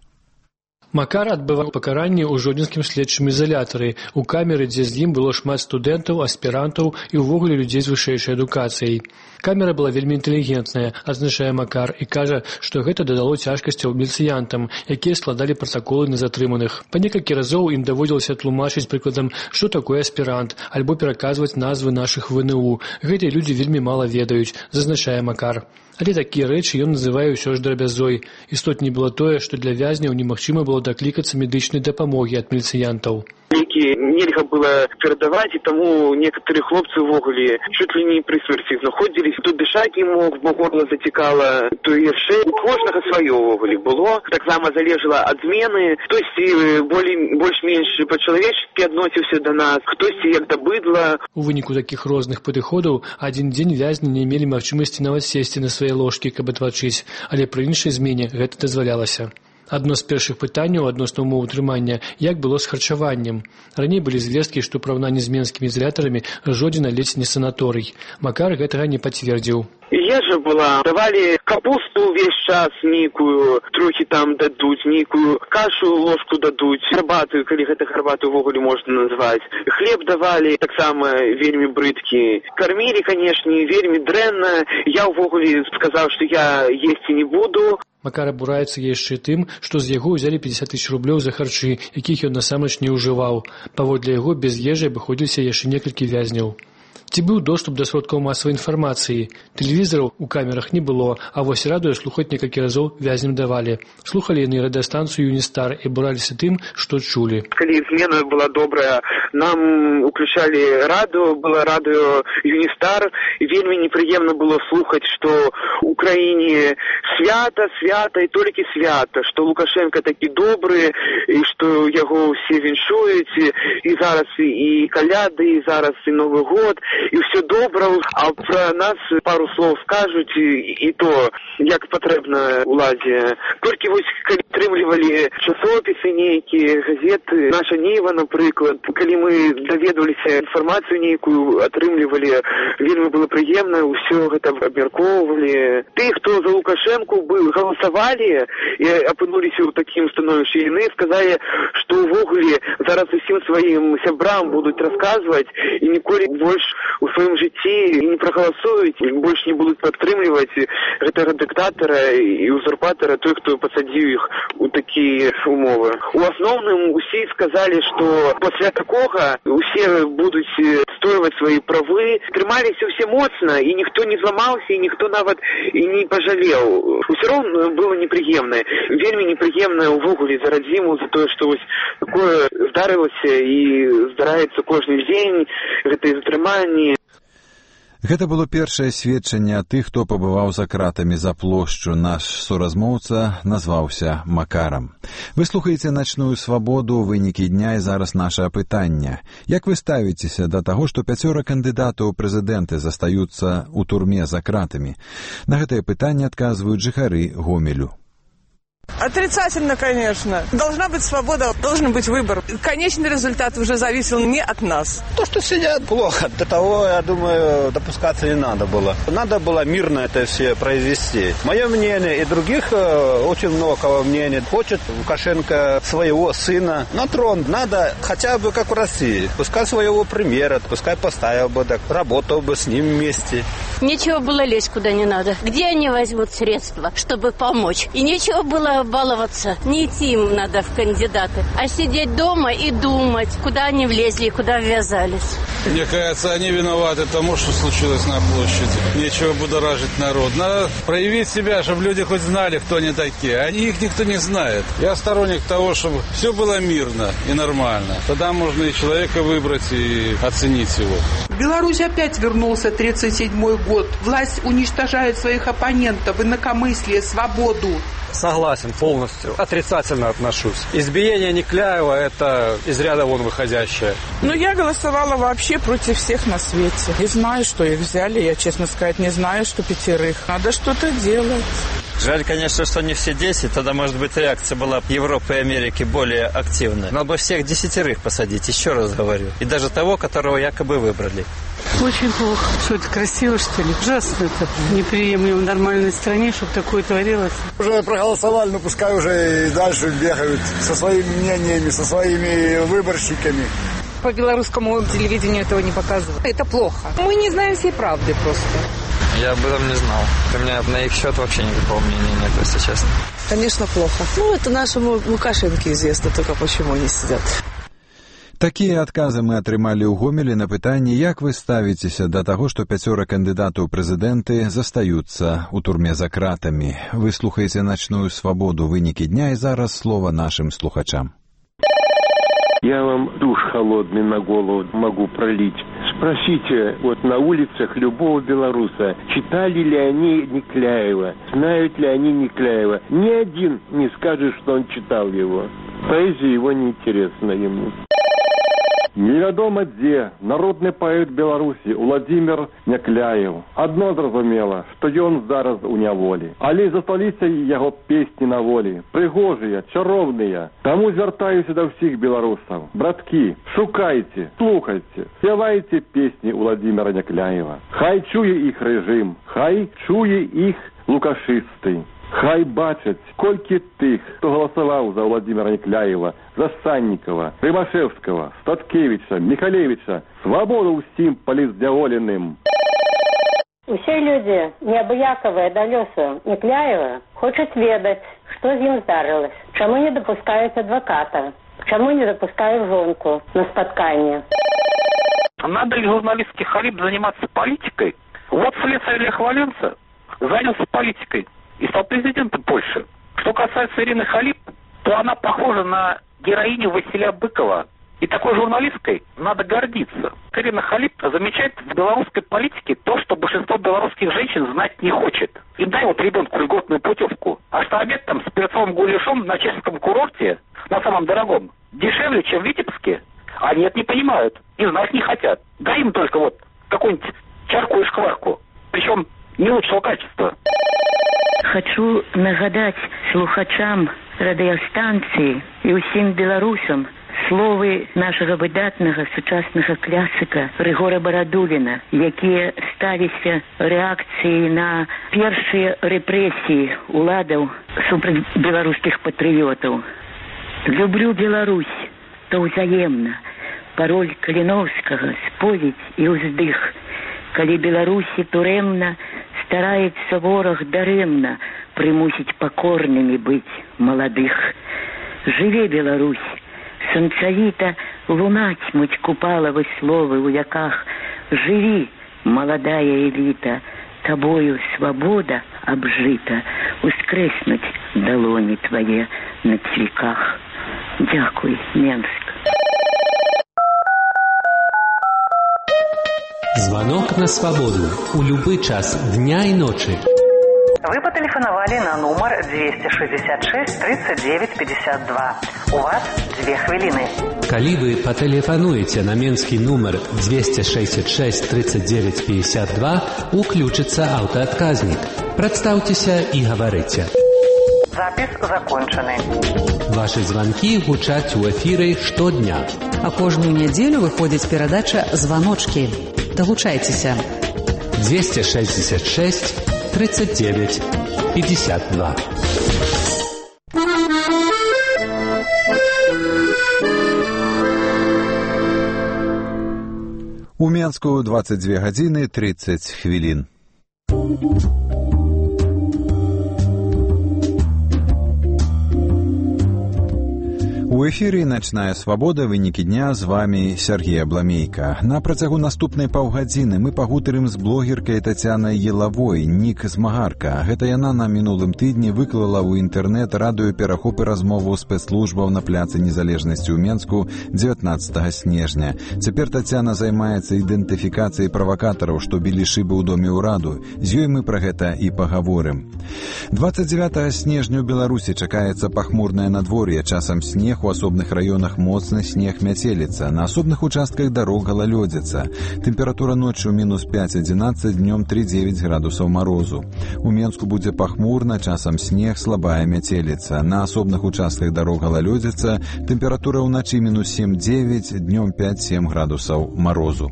Макар адбываў пакаранне ў жодзінскім следчым ізалятары, у камеры, дзе з ім было шмат студэнтаў, аспірантаў і ўвогуле людзей з вышэйшай адукацыяй. Камера была вельмі інтэлігентная, адзначае Макар, і кажа, што гэта дадало цяжкасцяў міліцыянтам, якія складалі пратаколы на затрыманых. Па некалькі разоў ім даводзілася тлумачыць прыкладам, што такое аспірант, альбо пераказваць назвы нашых вэ эн у. Гэтыя людзі вельмі мала ведаюць, зазначае Макар. Але такія рэчы ён называе ўсё ж драбязой. Істотней было тое, што для вязняў немагчыма было даклікацца медычнай дапамогі ад міліцыянтаў. Які нельга было перадаваць, і таму некаторыя хлопцы ўвогуле чуть ли не пры смерці знаходзілись. Тут дышаць не мог, бо горла зацікала, то яшчэ у кожнага сваё ўвогуле было. Таксама залежала ад змены. Хтосьці больш-менш па-чалавечскі адносіўся да нас, хтосьці як да быдла. У выніку такіх розных падыходаў адзін дзень вязні не мелі магчымасці нават сесці на свае ложкі, каб адпачыць, але пры іншай змене гэта дазвалялася. Адно з першых пытанняў адносна умоў утрымання, як было з харчаваннем. Раней былі звесткі, што ў параўнанні з менскімі ізалятарамі Жодзіна ледзь не санаторый. Макар гэтага не пацвердзіў. Ежа была, давалі капусту увесь час нейкую, трохі там дадуць, нейкую кашу ложку дадуць, гарбату, калі гэта гарбату ўвогуле можна назваць. Хлеб давалі, таксама вельмі брыдкі. Кармілі, канешне, вельмі дрэнна. Я ўвогуле сказаў, што я есці не буду. Макар абураецца яшчэ тым, што з яго ўзялі пятьдесят тысяч рублёў за харчы, якіх ён насамрэч не ўжываў. Паводле яго без ежы абыходзіліся яшчэ некалькі вязняў. Ці быў доступ да сродкаў масавай інфармацыі? Тэлевізараў у камерах не было, а вось радыё слухаць некалькі разоў вязням давалі. Слухалі яны радыёстанцыю «Юністар» і абураліся тым, што чулі. Калі змена была добрая, нам уключалі радыё, было радыё «Юністар», і вельмі непрыемна было слухаць, што у краіне свята, свята і толькі свята, што Лукашенко такі добры, і што яго ўсе віншуюць, і зараз і каляды, і зараз і Новы год, і ўсё добра, а пра нас пару слоў скажуць, і, і то, як патрэбна уладзе. Толькі вось, калі атрымлівалі часопісы нейкія, газеты, наша Ніва, напрыклад, калі мы даведваліся інфармацыю нейкую, атрымлівалі, вельмі было прыемна, ўсё гэта абмяркоўвалі. Ты, хто за Лукашенко был, галасавалі і апынуліся ў такім становішчы, яны сказалі, што ўвогуле зараз усім сваім сябрам будуць расказваць і ніколі больш у сваім жыцці не прагаласуюць, больш не будуць падтрымліваць гэтага дыктатара і узурпатара, той, хто пасадзіў іх у такія умовы. У асноўным усе сказалі, што пасля такога усе будуць стойваць свае правы, трымаліся ўсе моцна, і ніхто не зламаўся, і ніхто нават і не пажалеў. Усё роўна было непрыемна. Вельмі непрыемна ўвогуле за радзіму, за тое, што вось такое здарылася і здараецца кожны дзень, гэтыя затрыманні. Гэта было першае сведчанне тых, хто пабываў за кратамі за плошчу. Наш суразмоўца назваўся Макарам. Вы слухаеце «Начную свабоду», вынікі дня, і зараз наша апытанне. Як вы ставіцеся да таго, што пяцёра кандыдатаў у прэзідэнты застаюцца ў турме за кратамі? На гэтае пытанне адказваюць жыхары Гомелю. Отрицательно, конечно. Должна быть свобода, должен быть выбор. Конечный результат уже зависел не от нас. То, что сидят, плохо. До того, я думаю, допускаться не надо было. Надо было мирно это все произвести. Мое мнение и других, очень много кого мнения. Хочет Лукашенко своего сына на трон. Надо хотя бы как в России. Пускай своего премьера, пускай поставил бы, так, работал бы с ним вместе. Нечего было лезть куда не надо. Где они возьмут средства, чтобы помочь? И нечего было баловаться. Не идти им надо в кандидаты, а сидеть дома и думать, куда они влезли и куда ввязались. Мне кажется, они виноваты тому, что случилось на площади. Нечего будоражить народ. Надо проявить себя, чтобы люди хоть знали, кто они такие. Они их никто не знает. Я сторонник того, чтобы все было мирно и нормально. Тогда можно и человека выбрать, и оценить его. Беларусь опять вернулся тридцать седьмой год. Власть уничтожает своих оппонентов, инакомыслие, свободу. Согласен полностью. Отрицательно отношусь. Избиение Никляева – это из ряда вон выходящее. Ну, я голосовала вообще против всех на свете. Не знаю, что их взяли. Я, честно сказать, не знаю, что пятерых. Надо что-то делать. Жаль, конечно, что не все десять. Тогда, может быть, реакция была Европы и Америки более активная. Надо бы всех десятерых посадить, еще раз говорю. И даже того, которого якобы выбрали. Очень плохо. Что это, красиво, что ли? Ужасно это. Неприемлемо в нормальной стране, чтобы такое творилось. Уже проголосовали, но пускай уже и дальше бегают со своими мнениями, со своими выборщиками. По белорусскому телевидению этого не показывают. Это плохо. Мы не знаем всей правды просто. Я об этом не знал. У меня на их счет вообще никакого мнения нет, если честно. Конечно, плохо. Ну, это нашему Лукашенко известно, только почему они сидят. Такія адказы мы атрымалі ў Гомелі на пытанне, як вы ставіцеся да таго, што пяцёра кандыдатаў у прэзідэнты застаюцца ў турме за кратамі. Вы слухаеце «Начную свабоду», вынікі дня, і зараз слова нашим слухачам. Я вам душ холодный на голову могу пролить. Спросите вот на улицах любого белоруса, читали ли они Никляева, знают ли они Никляева. Ни один не скажет, что он читал его. Поэзия его неинтересна ему. Невядома дзе народны паэт Беларусі Уладзімір Някляеў. Адно зразумела, што ён зараз у няволі. Але засталіся яго песні на волі. Прыгожыя, чароўныя. Таму звяртаюся да ўсіх беларусаў. Браткі, шукайце, слухайце, спявайце песні Уладзіміра Някляева. Хай чуе іх рэжым, хай чуе іх лукашысты. Хай бачаць, колькі тых, хто галасаваў за Уладзіміра Някляева, за Саннікава, Рымашэўскага, Статкевіча, Міхалевіча. Свабоду ўсім палізняволеным. Усе людзі, неабыякавыя да лёсу Някляева, хочуць ведаць, што з ім здарылася. Чаму не дапускаюць адваката? Чаму не дапускаюць жонку на спатканне? Надо ли журналистский хариб заниматься политикой? Вот следствие Леха Валенса занялся политикой и стал президентом Польши. Что касается Ирины Халип, то она похожа на героиню Василия Быкова И такой журналисткой надо гордиться. Карина Халиб замечает в белорусской политике то, что большинство белорусских женщин знать не хочет. И дай вот ребенку льготную путевку. А что обед там с перцовым гуляшом на чешском курорте, на самом дорогом, дешевле, чем в Витебске? А нет, не понимают. И знать не хотят. Дай им только вот какую-нибудь чарку и шкварку. Причем не лучшего качества. Хочу нагадать слухачам радиостанции и усім белорусам словы нашага выдатнага сучаснага класіка Рыгора Барадуліна, якія сталіся рэакцыяй на першыя рэпрэсіі уладаў супраць беларускіх патрыётаў. Люблю Беларусь, то ўзаемна. Пароль Каліноўскага, споведь і ўздых. Калі Беларусі турэмна, стараецца вораг дарэмна прымусіць пакорнымі быць маладых. Жыве Беларусь! Сонцавіта луна цьмуть купалавы словы ў яках. Жыві, маладая эліта, табою свабода абжыта, ускрэснуць далоні твае на цвіках. Дзякуй, Менск. Звонок на свободу. У любы час дня и ночи. Вы потелефоновали на номер двести шестьдесят шесть тридцать девять пятьдесят два. У вас две хвилины. Калі вы патэлефануеце на менскі нумар двести шестьдесят шесть тридцать девять пятьдесят два, уключится аўтаадказнік. Прадстаўцеся і гаварыце. Запись закончены. Ваши звонки гучаць у эфиры штодня. А кожную неделю выходит передача «Звоночки». Долучайтеся. двести шестьдесят шесть тридцать девять пятьдесят два. У Менску двадцать две гадзіны тридцать хвілін. У эфіры «Начная свабода», вынікі дня, з вами Сергей Абламейка. На працягу наступнай паўгадзіны мы пагутарым з блогеркай Тацянай Елавой, нік «Змагарка». Гэта яна на мінулым тыдні выклала ў інтэрнэт радыёперахоп і размову спецслужбаў на пляцы Незалежнасці ў Менску дзевятнаццатага снежня. Цяпер Тацяна займаецца ідэнтыфікацыяй правакатараў, што білі шыбы ў доме ўраду. З ёй мы пра гэта і пагаворым. двадцать девятага снежня ў Беларусі чакаецца пахмурнае надвор'е, часам снег, у асобных раёнах моцны снег, мяцеліца. На асобных участках дарог галалёдзіца. Тэмпература ноччу мінус пять адзінаццаць, днём три девять градусаў марозу. У Менску будзе пахмурна, часам снег, слабая мяцеліца. На асобных участках дарог галалёдзіца. Тэмпература ўначы мінус семь девять, днём пять семь градусаў марозу.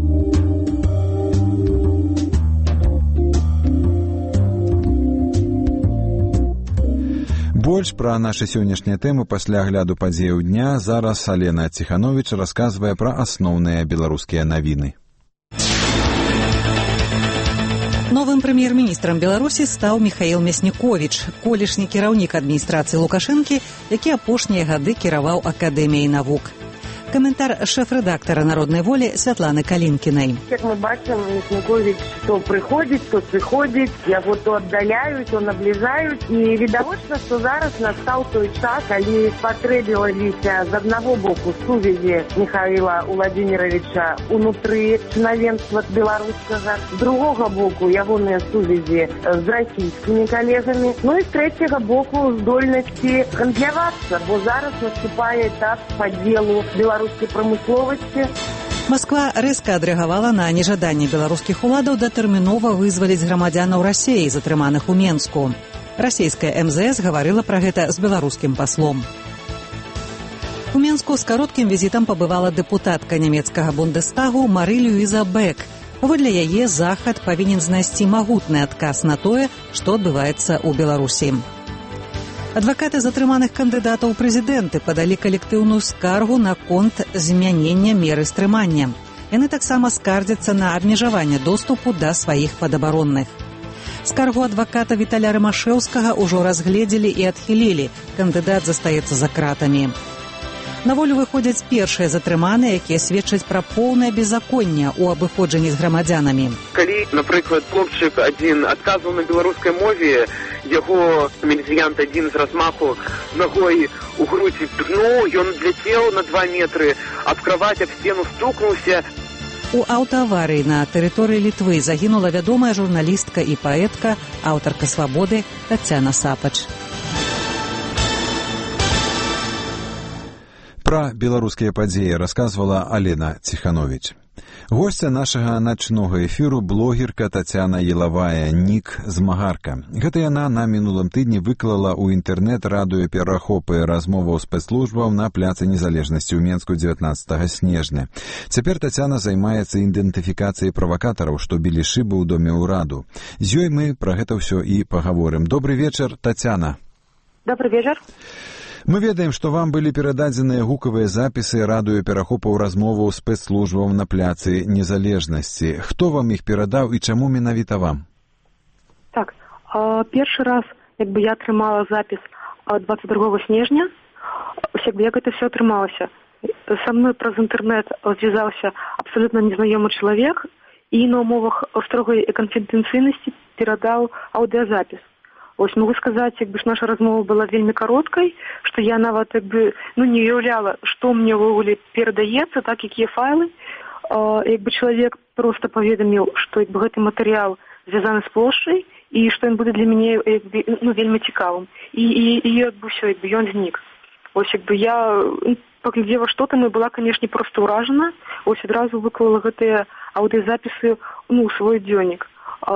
Больш пра нашы сённяшнія тэмы пасля агляду падзеяў дня. Зараз Алена Ціхановіч расказвае пра асноўныя беларускія навіны. Новым прэм'ер-міністрам Беларусі стаў Міхаіл Мясніковіч, колішні кіраўнік адміністрацыі Лукашэнкі, які апошнія гады кіраваў Акадэміяй навук. Коментар шеф-редактора «Народной воли» Святланы Калинкиной. Как мы бачим, Мясніковіч то приходит, то приходит, его то отдаляют, то наближают. И видовочно, что зараз настал той час, когда потребовалися з одного боку сувязі Михаила Владимировича внутри членства белорусского, з другого боку ягоныя сувязі з российскими коллегами, ну и с третьего боку здольности гандлявацца, бо зараз наступает этап подделу белорусского беларускай прамысловасці. Москва рэзка адрэагавала на нежаданне беларускіх уладаў датэрмінова вызваліць грамадзянаў Расіі, затрыманых у Менску. Расійская эм зэ эс гаварыла пра гэта з беларускім паслом. У Менску з кароткім візітам пабывала дэпутатка нямецкага Бундестагу Мары Люіза Бек. Паводле яе захад павінен знайсці магутны адказ на тое, што адбываецца ў Беларусі. Адвакаты затрыманых кандыдатаў у прэзідэнты падалі калектыўную скаргу на конт змянення меры стрымання. Яны таксама скардзяцца на абмежаванне доступу да сваіх падабаронных. Скаргу адваката Віталя Рымашэўскага ўжо разгледзелі і адхілілі. Кандыдат застаецца за кратамі. На волю выходзяць першыя затрыманыя, якія сведчаць пра поўнае беззаконне ў абыходжанні з грамадзянамі. Калі, напрыклад, хлопчык адзін адказваў на беларускай мове, яго міліцыянт адзін з размаху ногой у грудзі пну, ён зляцеў на два метры, аб краваць, аб сцену стукнуўся. У аўтааварыі на тэрыторыі Літвы загінула вядомая журналістка і паэтка, аўтарка «Свабоды» Тацяна Сапач. Пра беларускія падзеі расказвала Алена Ціхановіч. Госця нашага начнога эфіру блогерка Тацяна Елавая, нік «Змагарка». Гэта яна на мінулым тыдні выклала ў інтэрнэт радыёперахопы размоваў спецслужбаў на пляцы Незалежнасці ў Менску дзевятнаццатага снежня. Цяпер Тацяна займаецца ідэнтыфікацыяй правакатараў, што білі шыбы ў доме ўраду. З ёй мы пра гэта ўсё і пагаворым. Добры вечар, Тацяна. Добрый вечар. Мы ведаем, што вам былі перададзеныя гукавыя запісы радыёперахопаў размоваў спецслужбаў на пляцы Незалежнасці. Хто вам іх перадаў і чаму менавіта вам? Так, першы раз як бы я атрымала запіс двадцать другого снежня. Як бы як гэта все атрымалася? Са мной праз інтэрнэт звязаўся абсалютна незнаёмы чалавек і на умовах строгай канфідэнцыйнасці перадаў аўдыёзапіс. Ось могу сказаць, як бы ж наша размова была вельмі кароткай, што я нават як бы ну не уяўляла, што мне ўвогуле перадаецца, так якія файлы. Як бы чалавек проста паведаміў, што як бы гэты матэрыял звязаны з плошчай і што ён будзе для мяне як бы, ну вельмі цікавым. І і і як бы ўсё, як бы ён знік. Ось як бы я паглядзела, што там і была, канешне, проста ўражана. Ось адразу выклала гэтыя аўдыёзапісы ну, ў свой дзённік.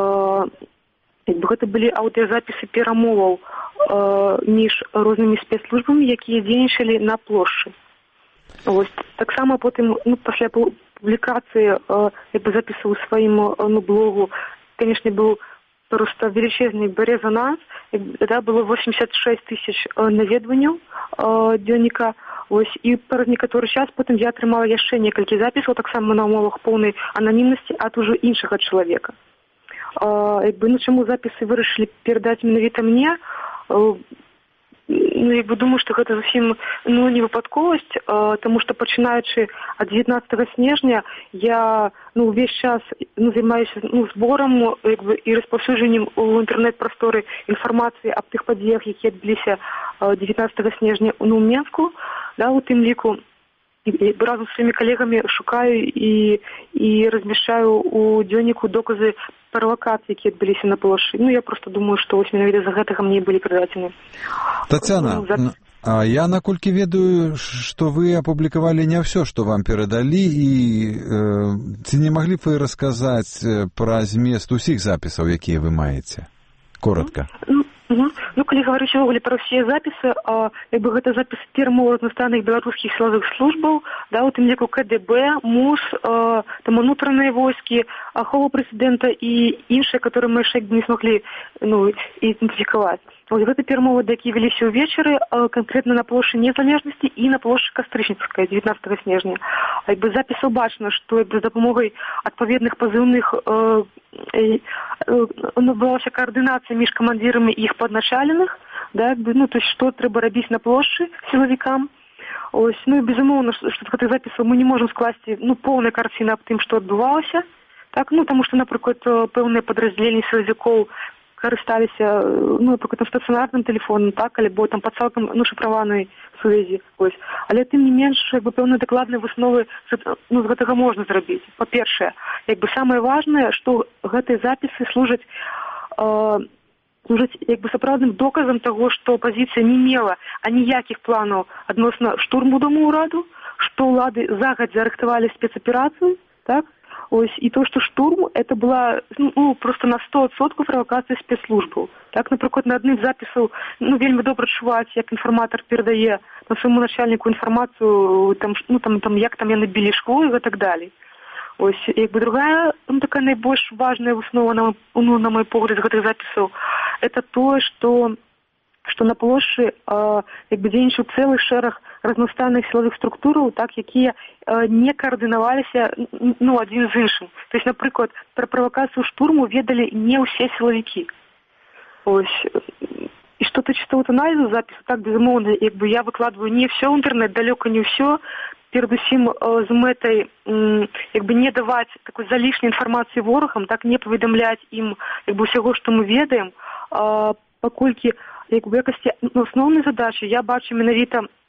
Гэта былі аўдыёзапісы перамоваў э, між рознымі спецслужбамі, якія дзейнічалі на плошчы. Вось таксама потым ну, пасля публікацыі э, запісу ў сваім ну, блогу, канешне, быў проста велічезны резонанс. Да, было восемьдесят шесть тысяч наведванняў э, дзённіка. Ось, і праз некаторы час потым я атрымала яшчэ некалькі запісаў, таксама на умовах поўнай ананімнасці ад ужо іншага чалавека. Як бы, ну, чаму запісы вырашылі перадаць менавіта мне? Ну, як бы, думаю, што гэта зусім ну, не выпадковасць, таму што пачынаючы ад дзевятнаццатага снежня я ну, увесь час ну, займаюся ну, зборам як бы, і распаўсюджаннем у інтэрнэт-прасторы інфармацыі аб тых падзеях, якія адбыліся дзевятнаццатага снежня ну, ў Менску, да, у тым ліку. І разам з сваімі калегамі шукаю і, і размяшчаю у дзённіку доказы правакацыі, якія адбыліся на плошчы. Ну, я просто думаю, што вось менавіта за гэтага мне былі перададзены. Тацяна, ну, а я наколькі ведаю, што вы апублікавалі не ўсё, што вам перадалі, і э, ці не маглі б вы расказаць пра змест усіх запісаў, якія вы маеце? Коротка. Ну, Угу. Ну, калі гаварыць увогуле пра ўсе запісы, а, як бы гэта запісы перамоваў разнастайных беларускіх сілавых службаў, да, у тым ліку ка дэ бэ, МУС, а, там унутраныя войскі, ахова прэзідэнта і іншыя, которые мы яшчэ не смаглі ну, ідэнтыфікаваць. Вось гэта перамовы, якія вяліся ўвечары, канкрэтна на плошчы Незалежнасці і на плошчы Кастрычніцкай дзевятнаццатага снежня. Як бы запісаў бачна, што з дапамогай адпаведных пазыўных э, э, адбылася каардынацыя між камандзірамі і іх падначаленых, да, як бы, ну, то есть, што трэба рабіць на плошчы сілавікам. Ось, ну, і безумоўна, што з гэтых запісаў мы не можам скласці ну, поўная карціна аб тым, што адбывалася. Так, ну, таму што, напрыклад, пэўныя падраздзяленні сілавікоў карысталіся, ну, напрыклад, стацыянарным тэлефонам, так, альбо там па цалкам ну, шыфраванай сувязі. Ось. Але тым не менш, як бы, пэўныя дакладныя высновы ну, з гэтага можна зрабіць. Па-першае, як бы самае важнае, што гэтыя запісы служаць э, служаць як бы сапраўдным доказам таго, што апазіцыя не мела аніякіх планаў адносна штурму дому ўраду, што ўлады загадзя рыхтавалі спецаперацыю, так? Ось, і то, што штурм, это была ну, просто на сто адсоткаў правакацыя спецслужбаў. Так, напрыклад, на адным з запісаў ну, вельмі добра чуваць, як інфарматар перадае на свайму начальніку інфармацыю, там, ну, там, там, як там яны білі шкло і так далей. Ось, як бы другая, там, такая найбольш важная выснова, на, ну, на мой погляд, з гэтых запісаў, это тое, што што на плошчы э, як бы дзейнічаў цэлы шэраг разнастайных сілавых структураў, так, якія э, не каардынаваліся ну, адзін з іншым. То есть, напрыклад, пра правакацыю штурму ведалі не ўсе сілавікі. Ось. І што тычыцца вот аналізу запісу, так, безумоўна, як бы я выкладваю не ўсё ў інтэрнэт, далёка не ўсё, перадусім э, з мэтай э, як бы не даваць такой залішняй інфармацыі ворагам, так, не паведамляць ім як бы ўсяго, што мы ведаем, э, паколькі як бы якасці ну, асноўнай задачы я бачу менавіта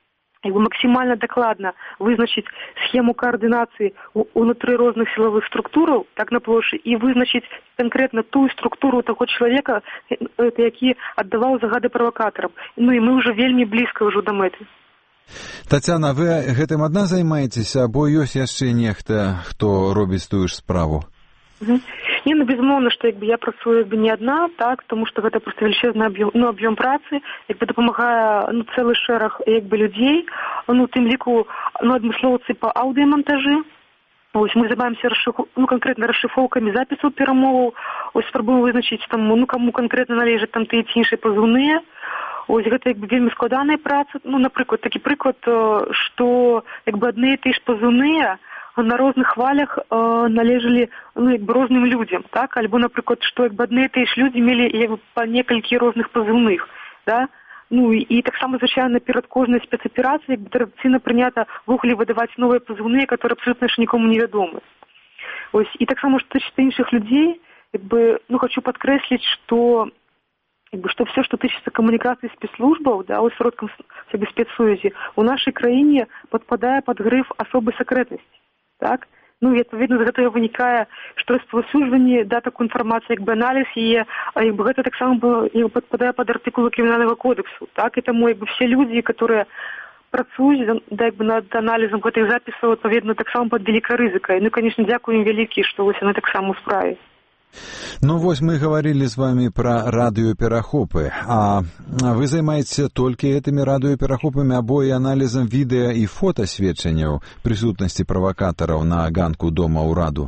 як бы максімальна дакладна вызначыць схему каардынацыі ўнутры розных сілавых структураў, так на плошчы, і вызначыць канкрэтна тую структуру таго чалавека, які аддаваў загады правакатарам. Ну і мы ўжо вельмі блізка ўжо да мэты. Тацяна, вы гэтым адна займаецеся, або ёсць яшчэ нехта, хто робіць тую ж справу? Угу. Не, ну, безумоўна, што як бы, я працую як бы, не адна, так, тому што гэта проста велічэзны аб'ём, ну, аб'ём працы, як бы, дапамагае ну, цэлы шэраг як бы, людзей, ну, тым ліку ну, адмыслоўцы па аўдыямантажы. Ось, мы займаемся расшиф... ну, канкрэтна расшифоўкамі запісаў перамоваў, ось спрабуем вызначыць там, ну, каму канкрэтна належаць там тыя ці іншыя пазыўныя. Ось гэта як бы, вельмі складаная праца. Ну, напрыклад, такі прыклад, што як бы адны і тыя ж пазыўныя на розных хвалях э, належалі ну, як бы, розным людзям, так? Альбо, напрыклад, што як бы, адны і тыя ж людзі мелі як бы, па некалькі розных пазыўных, да? Ну, і, і таксама, звычайна, перад кожнай спецаперацыяй традыцыйна прынята ввогуле выдаваць новыя пазыўныя, которые абсолютно ж нікому не вядомы. Ось, і таксама, што тычыцца іншых людзей, як бы, ну, хочу падкрэсліць, што как бы, что все, что тычется коммуникации спецслужбов, да, у сродкам спецсуязи, у нашей краине подпадает под гриф особой секретности, так? Ну, відповідно, з гэтага вынікае, што распаўсюджванне да такой інфармацыі, як бы аналіз яе, як бы гэта таксама падпадае пад артыкулы крымінальнага кодексу, так? І таму, як бы, все людзі, которые працуюць да, як бы, над аналізам гэтых запісаў, адпаведна, таксама пад вялікай рызыкай. Ну, конечно, дзякую ім вялікі, што вось яны таксама ў справе. Ну, вось мы говорили с вами про радиоперахопы, а вы займаетеся только этими радиоперахопами, або и анализом відэа и фотосведчанняў присутности провокаторов на ганку дома ўраду?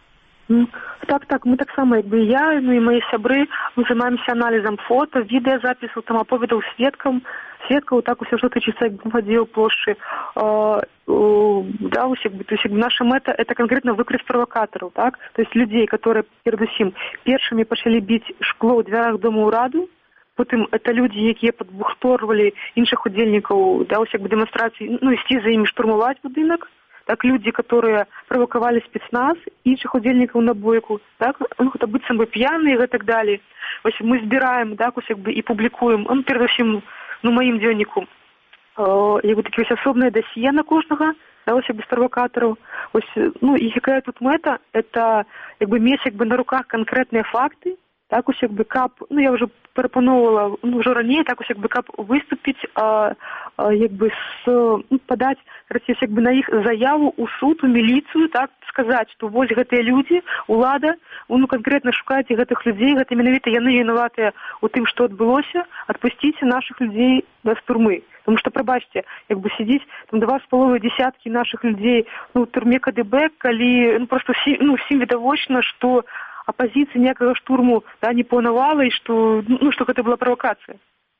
Так, так, мы таксама, як бы я, ну и мои сябры, мы займаемся анализом фото, відэазапісаў, там аповедаў сведкам, сведкаў, так усе, што тычыцца падзеяў плошчы. Э, э, да, усе, то есть, наша мэта это конкретно выкрыць провокаторов, так? То есть людей, которые, перадусім, першымі пачалі біць шкло ў дзвярах дома ўраду, потым это люди, якія падбухторвалі іншых удзельнікаў, да, усе, дэманстрацыі, ну, ісці за імі штурмаваць будынак. Так, люди, которые провоковали спецназ, іншых удзельнікаў на бойку, так, ну, это быццам бы п'яныя и так далее. Вось мы збіраем, так, ось, як бы, і публікуем, ну, перадусім, ну, маім дзённіку, э, як бы, такі ось асобнае дасье на кожнага, да, ось, як бы, з правокатараў. Ось, ну, і якая тут мэта, это, як бы, мець, як бы, на руках конкретныя факты, так, ось, як бы, кап, ну, я уже прапановала, ну, ўжо раней, так, ось, як бы, кап выступіць, а, а, як бы, с, ну, падаць, расці, як бы, на іх заяву ў суд, у міліцыю, так, сказаць, што вось гэтыя людзі, улада, ну, канкрэтна шукайце гэтых людзей, гэта менавіта яны вінаватыя ў тым, што адбылося, адпусціце нашых людзей да турмы. Потому что, прабачце, як бы сидзіць там два з паловай десяткі нашых людзей, ну, ў турме КДБ, калі, ну, просто всі, ну, всім відавочна, што оппозиции некого штурму, да, не планувала, и что, ну, что это была провокация.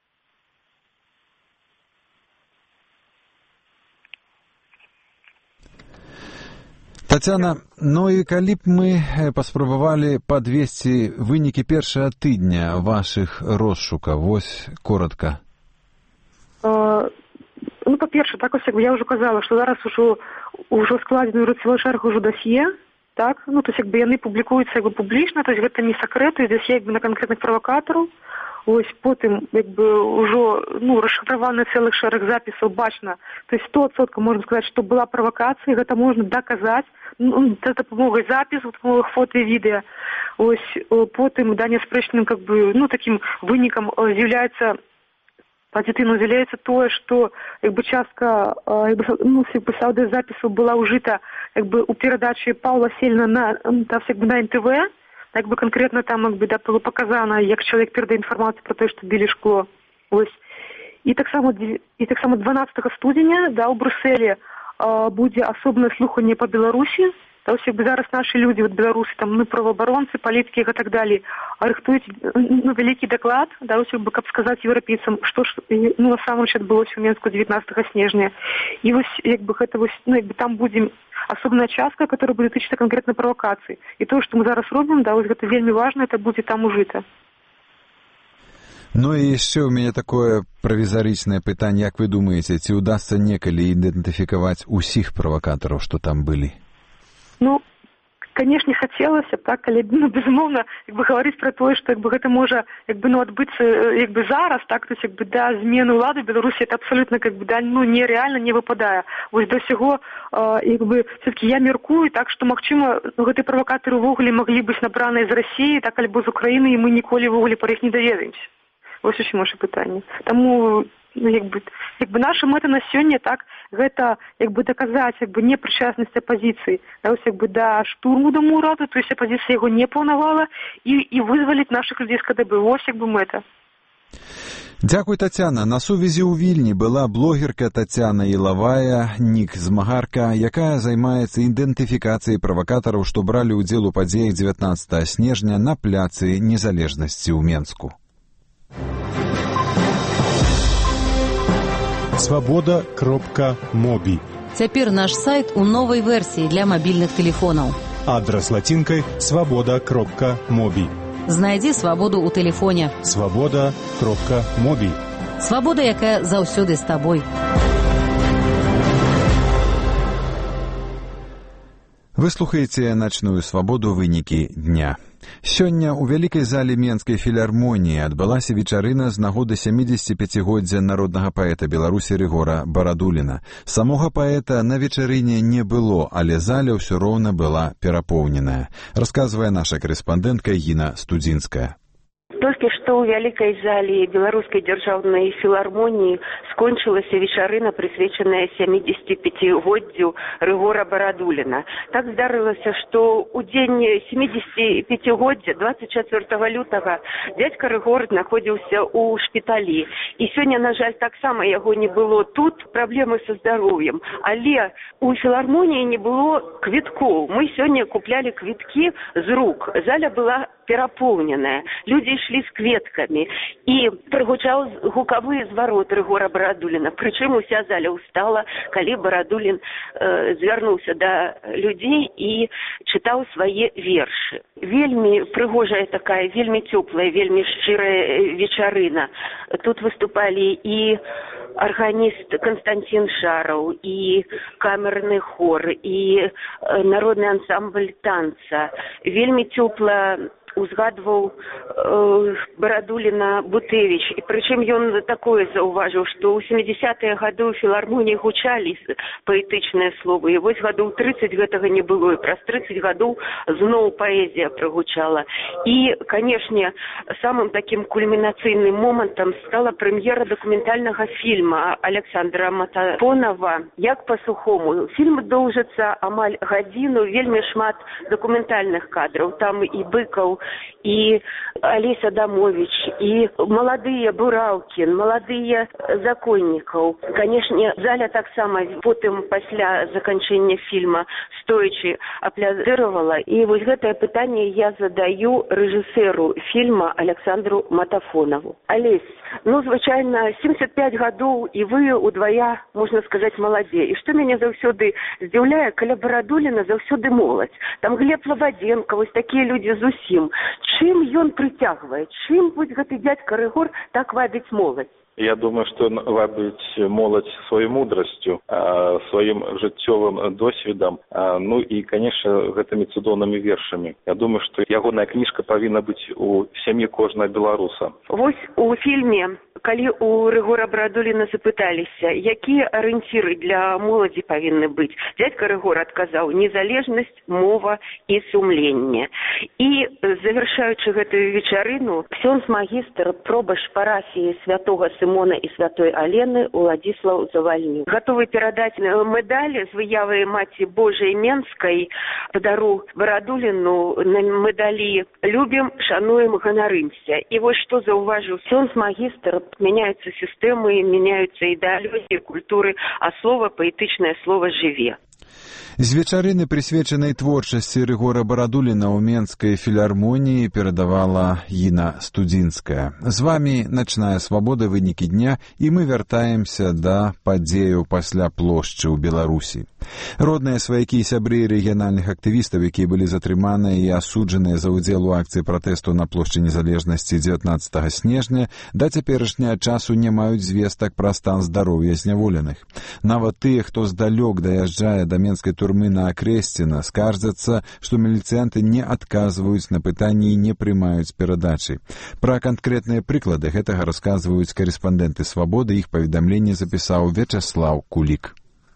Тацяна, ну і калі б мы паспрабавалі падвесці вынікі першага тыдня вашых розшукаў, вось коротка. Uh, ну, па-перше, так ось, я уже казала, что зараз ужо, ужо складзены цэлы шэраг ужо дасье, так, ну, то есть, як бы, яны публікуюцца, як бы, публічна, то есть, гэта не сакрэты, здесь, як бы, на конкретных правокатараў, ось, потым, як бы, ужо, ну, расшифраваны цэлых шэраг запісаў, бачна, то есть, сто адсоткаў можна сказаць, што была правакацыя, гэта можна даказаць, ну, за дапамогай запісу, дапамогай фото і відэа, ось, потым, да, няспрэчным, как бы, ну, такім вынікам з'яўляецца пазітыўна з'яўляецца тое, што як бы частка як бы, ну, аўдыёзапісу была ўжыта як бы у перадачы Паўла Сельна на так, як бы, на эн тэ вэ, як бы канкрэтна там як бы да было паказана, як чалавек перадае інфармацыю пра тое, што білі шкло. Ось. І таксама і таксама дванаццатага студзеня, да, у Брюсселі будзе асобнае слуханне па Беларусі. Да, ось, як бы, зараз нашы людзі, вот, беларусы, там, ну, праваабаронцы, палітыкі і так далее, рыхтуюць, ну, вялікі даклад, да, ось, як бы, каб сказаць еўрапейцам, што ж, ну, насамрэч адбылося ў Менску дзевятнаццатага снежня. І вось, як бы, гэта вось, ну, як бы, там будзе асобная частка, которая будзе тычыцца канкрэтна правакацыі. І тое, што мы зараз робім, да, вось гэта вельмі важна, это будзе там ужыта. Ну і яшчэ ў мяне такое правізарычнае пытанне, як вы думаеце, ці ўдасца некалі ідэнтыфікаваць усіх правакатараў, што там былі? Ну, Канешне, хацелася б, так, але, ну, безумоўна, як бы гаварыць пра тое, што як бы гэта можа як бы, ну, адбыцца як бы зараз, так, то есть, як бы, да змены ўлады Беларусі это абсалютна как бы, да, ну, нереальна не выпадае. Вось да ўсяго, як бы, все-таки я мяркую, так, што, магчыма, ну, гэтыя правакатары ўвогуле маглі быць набраныя з Расіі, так, альбо з Украіны, і мы ніколі ўвогуле пра іх не даведаемся. Вось усё наша пытанне. Таму, ну, як бы, як бы наша мэта на сёння, так, гэта, як бы, даказаць, як бы, непрычаснасць апазіцыі, да, як бы, да штурму Дому ўраду, то есть апазіцыя яго не планавала, і, і вызваліць нашых людзей з КДБ. Вось, як бы, мэта. Дзякуй, Тацяна. На сувязі ў Вільні была блогерка Тацяна Ілавая, нік змагарка, якая займаецца ідэнтыфікацыяй правакатараў, што бралі ўдзел у падзеях дзевятнаццатага снежня на пляцы Незалежнасці ў Менску. свобода кропка моби. Цяпер наш сайт у новай версіі для мабільных тэлефонаў. Адрас лацінкай свобода кропка моби. Знайдзі свабоду ў тэлефоне. свобода кропка моби. Свабода, якая заўсёды з табой. Вы слухаеце начную свабоду вынікі дня. Сёння ў вялікай зале Менскай філармоніі адбылася вечарына з нагоды сямідзесяціпяцігоддзя народнага паэта Беларусі Рыгора Барадуліна. Самога паэта на вечарыне не было, але заля ўсё роўна была перапоўненая. Расказвае наша карэспандэнтка Гіна Студзінская. Толькі што ў вялікай зале Беларускай дзяржаўнай філармоніі скончылася вечарына, прысвечаная сямідзесяціпяцігоддзю Рыгора Барадуліна. Так здарылася, што ў дзень сямідзесяціпяцігоддзя, дваццаць чацвёртага лютага, дзядзька Рыгор знаходзіўся ў шпіталі. І сёння, на жаль, таксама яго не было тут, праблемы са здароўем. Але ў філармоніі не было квіткоў. Мы сёння куплялі квіткі з рук. Заля была перапоўненая. Людзі ішлі з кветкамі. І прыгучаў гукавы зварот Рыгора Барадуліна. Прычым уся заля ўстала, калі Барадулін э, звярнуўся да людзей і чытаў свае вершы. Вельмі прыгожая такая, вельмі цёплая, вельмі шчырая вечарына. Тут выступалі і арганіст Константин Шараў, і камерны хор, і народны ансамбль танца. Вельмі цёпла узгадваў э, Барадуліна Бутэвіч. І прычым ён такое заўважыў, што ў сямідзесятыя гады ў філармоніі гучалі паэтычныя словы. І вось гадоў трыццаць гэтага не было. І праз трыццаць гадоў зноў паэзія прагучала. І, канешне, самым такім кульмінацыйным момантам стала прэм'ера дакументальнага фільма Александра Матафонова «Як па-сухому». Фільм доўжыцца амаль гадзіну, вельмі шмат дакументальных кадраў. Там і Быкаў, і Алесь Адамович, і маладыя Бураўкін, маладыя Законнікаў. Канешне, заля таксама потым пасля заканчэння фільма стоячы аплодыравала. І вось гэтае пытанне я задаю рэжысэру фільма Александру Матафонову. Алесь, ну, звычайна, семьдесят пять гадоў, і вы удвая, можна сказаць, маладзей. І што мяне заўсёды здзіўляе, каля Барадуліна заўсёды моладзь. Там Глеб Лавадзенко, вось такія людзі зусім. Чым ён прыцягвае? Чым вось гэты дзядзька Рыгор так вабіць моладзь? Я думаю, што вабіць моладзь сваёй мудрасцю, сваім жыццёвым досведам, ну і, канешне, гэтымі цудоўнымі вершамі. Я думаю, што ягоная кніжка павінна быць у сям'і кожнага беларуса. Вось у фільме, калі у Рыгора Барадуліна запыталіся, якія арыенціры для моладзі павінны быць, дзядзька Рыгор адказаў: незалежнасць, мова і сумленне. І, завяршаючы гэтую вечарыну, ксёндз-магістр пробаш парафіі святога Сымона і святой Алены Уладзіслаў Завальнюк гатовы перадаць медаль з выявай Маці Божай Менскай падару Барадуліну на медалі «Любім, шануем, ганарымся». І вось што заўважыў ксёндз-магістр: мяняюцца сістэмы, мяняюцца ідэалогіі, культуры, а слова, паэтычнае слова жыве. З вечарыны, прысвечанай творчасці Рыгора Барадуліна ў Менскай філармоніі, перадавала Гіна Студзінская. З вамі начная свабода, вынікі дня, і мы вяртаемся да падзеяў пасля плошчы ў Беларусі. Родныя сваякі і сябры рэгіянальных актывістаў, якія былі затрыманыя і асуджаныя за ўдзел у акцыі пратэсту на плошчы Незалежнасці дзевятнаццатага снежня, да цяперашняга часу не маюць звестак пра стан здароўя зняволеных. Нават тыя, хто здалёк даязджае да Менскай турмы на Акрэсціна скардзяцца, што міліцыянты не адказваюць на пытанні і не прымаюць перадачы. Пра канкрэтныя прыклады гэтага расказваюць карэспандэнты «Свабоды». Іх паведамленне запісаў Вячаслаў Кулік.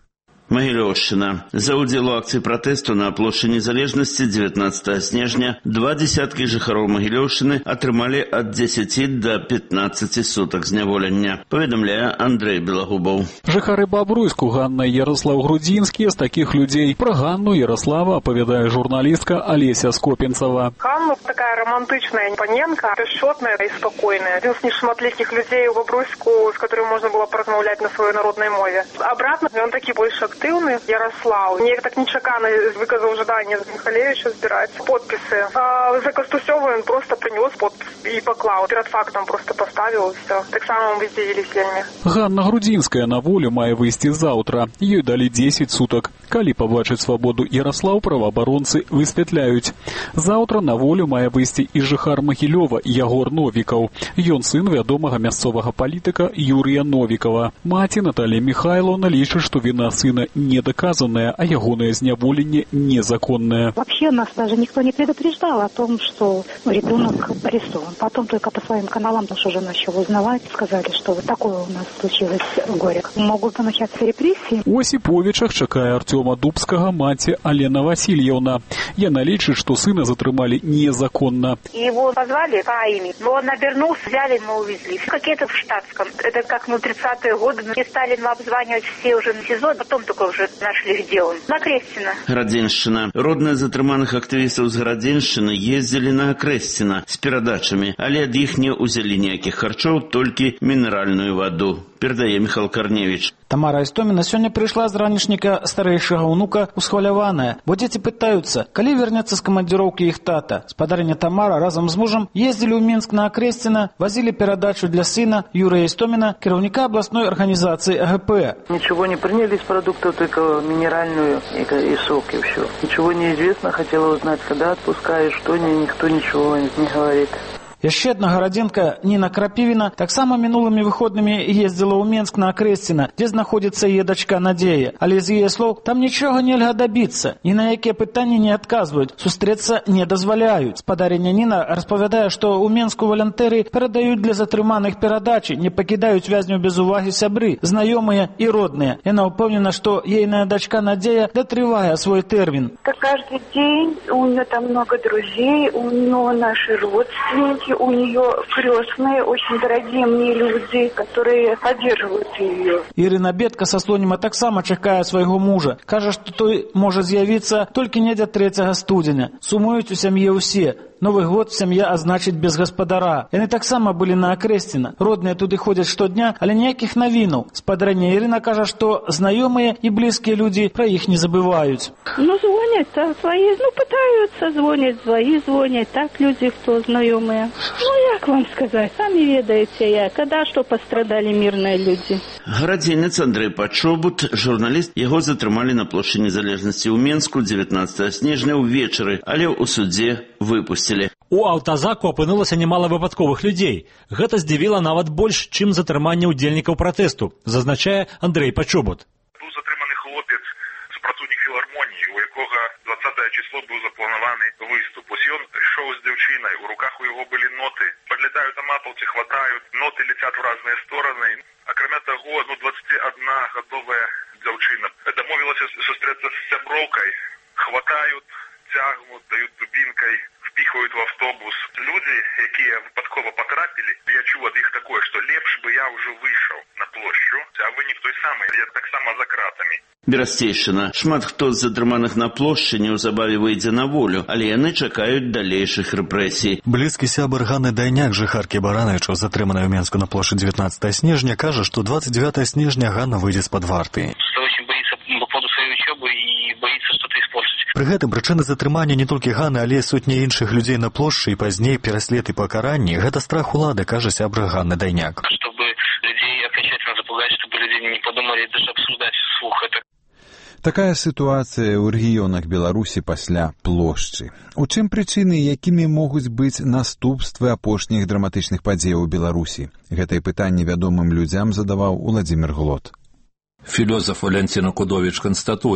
Магілёўшчына. За ўдзел у акцыі пратэсту на плошчы Незалежнасці дзевятнаццатага снежня два дзесяткі жыхароў Магілёўшчыны атрымалі ад дзесяці да пятнаццаці сутак зняволення. Паведамляе Андрэй Белагубаў. Жыхары Бабруйску Ганна і Ярослаў Грудзінскія з такіх людзей. Пра Ганну Ярослава апавядае журналістка Алеся Скопінцава. Ганна такая романтичная паненка, расчетная и спокойная. Один из нешматликих людей в Бобруйску, с которым можно было поразмовлять на своей народной мове. Обратно он таки больше активный. Ярослав. Мне так нечаканно выказал жадание з Михалевича збирать подписи. А за Костусёва он просто принес подпис и поклал. Перед фактом просто поставил, и все. Так само мы везде вели вельми. Ганна Грудзінская на волю мае выйсці заўтра. Ёй далі дзесяць сутак. Калі пабачыць свабоду Ярослаў, праваабаронцы высвятляюць. Заўтра на волю мае выйсці і жыхар Магілёва Ягор Новікаў. Ён сын вядомага мясцовага палітыка Юрыя Новікава. Маці Наталья Михайловна лічыць, што віна сына недоказанная, а ягоное зняволенне незаконное. Вообще нас даже никто не предупреждал о том, что ребенок арестован. Потом только по своим каналам тоже уже начал узнавать, сказали, что вот такое у нас случилось горе. Могут начаться репрессии. У Осіповічах чакае Артёма Дубскага маці Алена Васильевна. Яна лічыць, что сына затрымали незаконно. Его позвали по имени, но он обернулся, взяли, мы увезли. Какие-то в штатском. Это как ну тридцатые годы. Мне стали ну, обзванивать все уже на сезон, потом только уже нашли, где он. На Акрэсціна. Градзеншчына. Родныя затрыманых актывістаў з Градзеншчыны ездзілі на Акрэсціна з перадачамі, але ад іх не ўзялі ніякіх харчоў, толькі мінеральную ваду. Перадае Михаил Корневич. Тамара Істоміна сёння прыйшла з ранішніка старэйшага ўнука усхваляваная, бо дзеці пытаюцца, калі вернецца з камандзіроўкі іх тата. Спадарыня Тамара разам з мужам ездзілі ў Мінск на Акрэсціна, вазілі перадачу для сына Юрыя Істоміна, кіраўніка абласной арганізацыі А Г П. Ничего не приняли из продуктов, только минеральную и, и сок, и все. Ничего не известно, хотела узнать, когда отпускаешь, что не, никто ничего не говорит. Яшчэ адна гарадзенка Ніна Крапівіна таксама мінулымі выходнымі ездзіла ў Мінск на Акрэсціна, дзе знаходзіцца яе дачка Надзея. Але з яе слоў там нічога нельга дабіцца, ні на якія пытанні не адказваюць, сустрэцца не дазваляюць. Спадарыня Ніна распавядае, што ў Мінску валантэры перадаюць для затрыманых перадачы, не пакідаюць вязняў без увагі сябры, знаёмыя і родныя. Яна ўпэўнена, што ейная дачка Надзея дотрывае свой тэрмін. Каждый день у нее там много друзей, у нее наши родственники, у нее крестные, очень дорогие мне люди, которые поддерживают ее. Ірына Бедка са Слоніма таксама чакае свайго мужа. Кажа, што той можа з'явіцца толькі недзе трэцяга студзеня. Сумуюць у сям'і ўсе. Новый год сям'я азначыць без гаспадара. Яны таксама былі на Акрэсціна. Родныя туды ходзяць штодня, але ніякіх навінаў. Спадарыня Ірына кажа, што знаёмыя і блізкія людзі пра іх не забываюць. Ну, звонят свои, ну, пытаются звонить, свои звонят, так люди, кто знакомые. Ну, як вам сказать, сами ведаете, я, когда что пострадали мирные люди. Градзенец Андрэй Пачобут, журналіст, яго затрымалі на плошчы Незалежнасці ў Менску дзевятнаццатага снежня ўвечары, але ў судзе выпусцілі. У аўтазаку апынулася немало выпадковых людзей. Гэта здзівіла нават больш, чым затрыманне ўдзельнікаў пратэсту, зазначае Андрэй Пачобут. Быў затрыманы хлопец, супрацоўнік філармоніі, у якога двадцатае число быў запланаваны выступ. Ось ён ішоў з дзяўчынай, у руках у яго былі ноты. Падлятаюць на мапалці, хватаюць, ноты летят в разныя стороны. Акрамя таго, ну, двадцатиоднагадовая дзяўчына дамовілася сустрэцца з сяброўкай, хватаюць, цягнут, дают дубинкой, впихивают в автобус. Люди, якія выпадкова потрапили, я чуў ад іх такое, что лепш бы я уже вышел на площу, а вынік той самы, я так само за кратами. Берасцейшчына. Шмат хто з затрыманых на плошчы неўзабаве выйдзе на волю, але яны чакаюць далейшых рэпрэсій. Блізкі сябар Ганны Дайняк, жыхаркі Баранавіча, затрыманая ў Менску на плошчы дзевятнаццатага снежня, кажа, што двадцать девятого снежня Ганна выйдзе з-пад варты. Что очень боится по поводу своей учебы и боится что-то испортить. Пры гэтым прычыны затрымання не толькі Ганны, але і сотні іншых людзей на плошчы і пазней пераслед і пакаранні. Гэта страх улады, кажа сябра Ганны Дайняк. Чтобы людей окончательно запугать, чтобы люди не подумали даже обсуждать вслух это. Такая сітуацыя ў рэгіёнах Беларусі пасля плошчы. У чым прычыны, якімі могуць быць наступствы апошніх драматычных падзеяў у Беларусі? Гэтае пытанне вядомым людзям задаваў Уладзімір Глот. Філёзаф Валянціна Кудовіч канстатуе,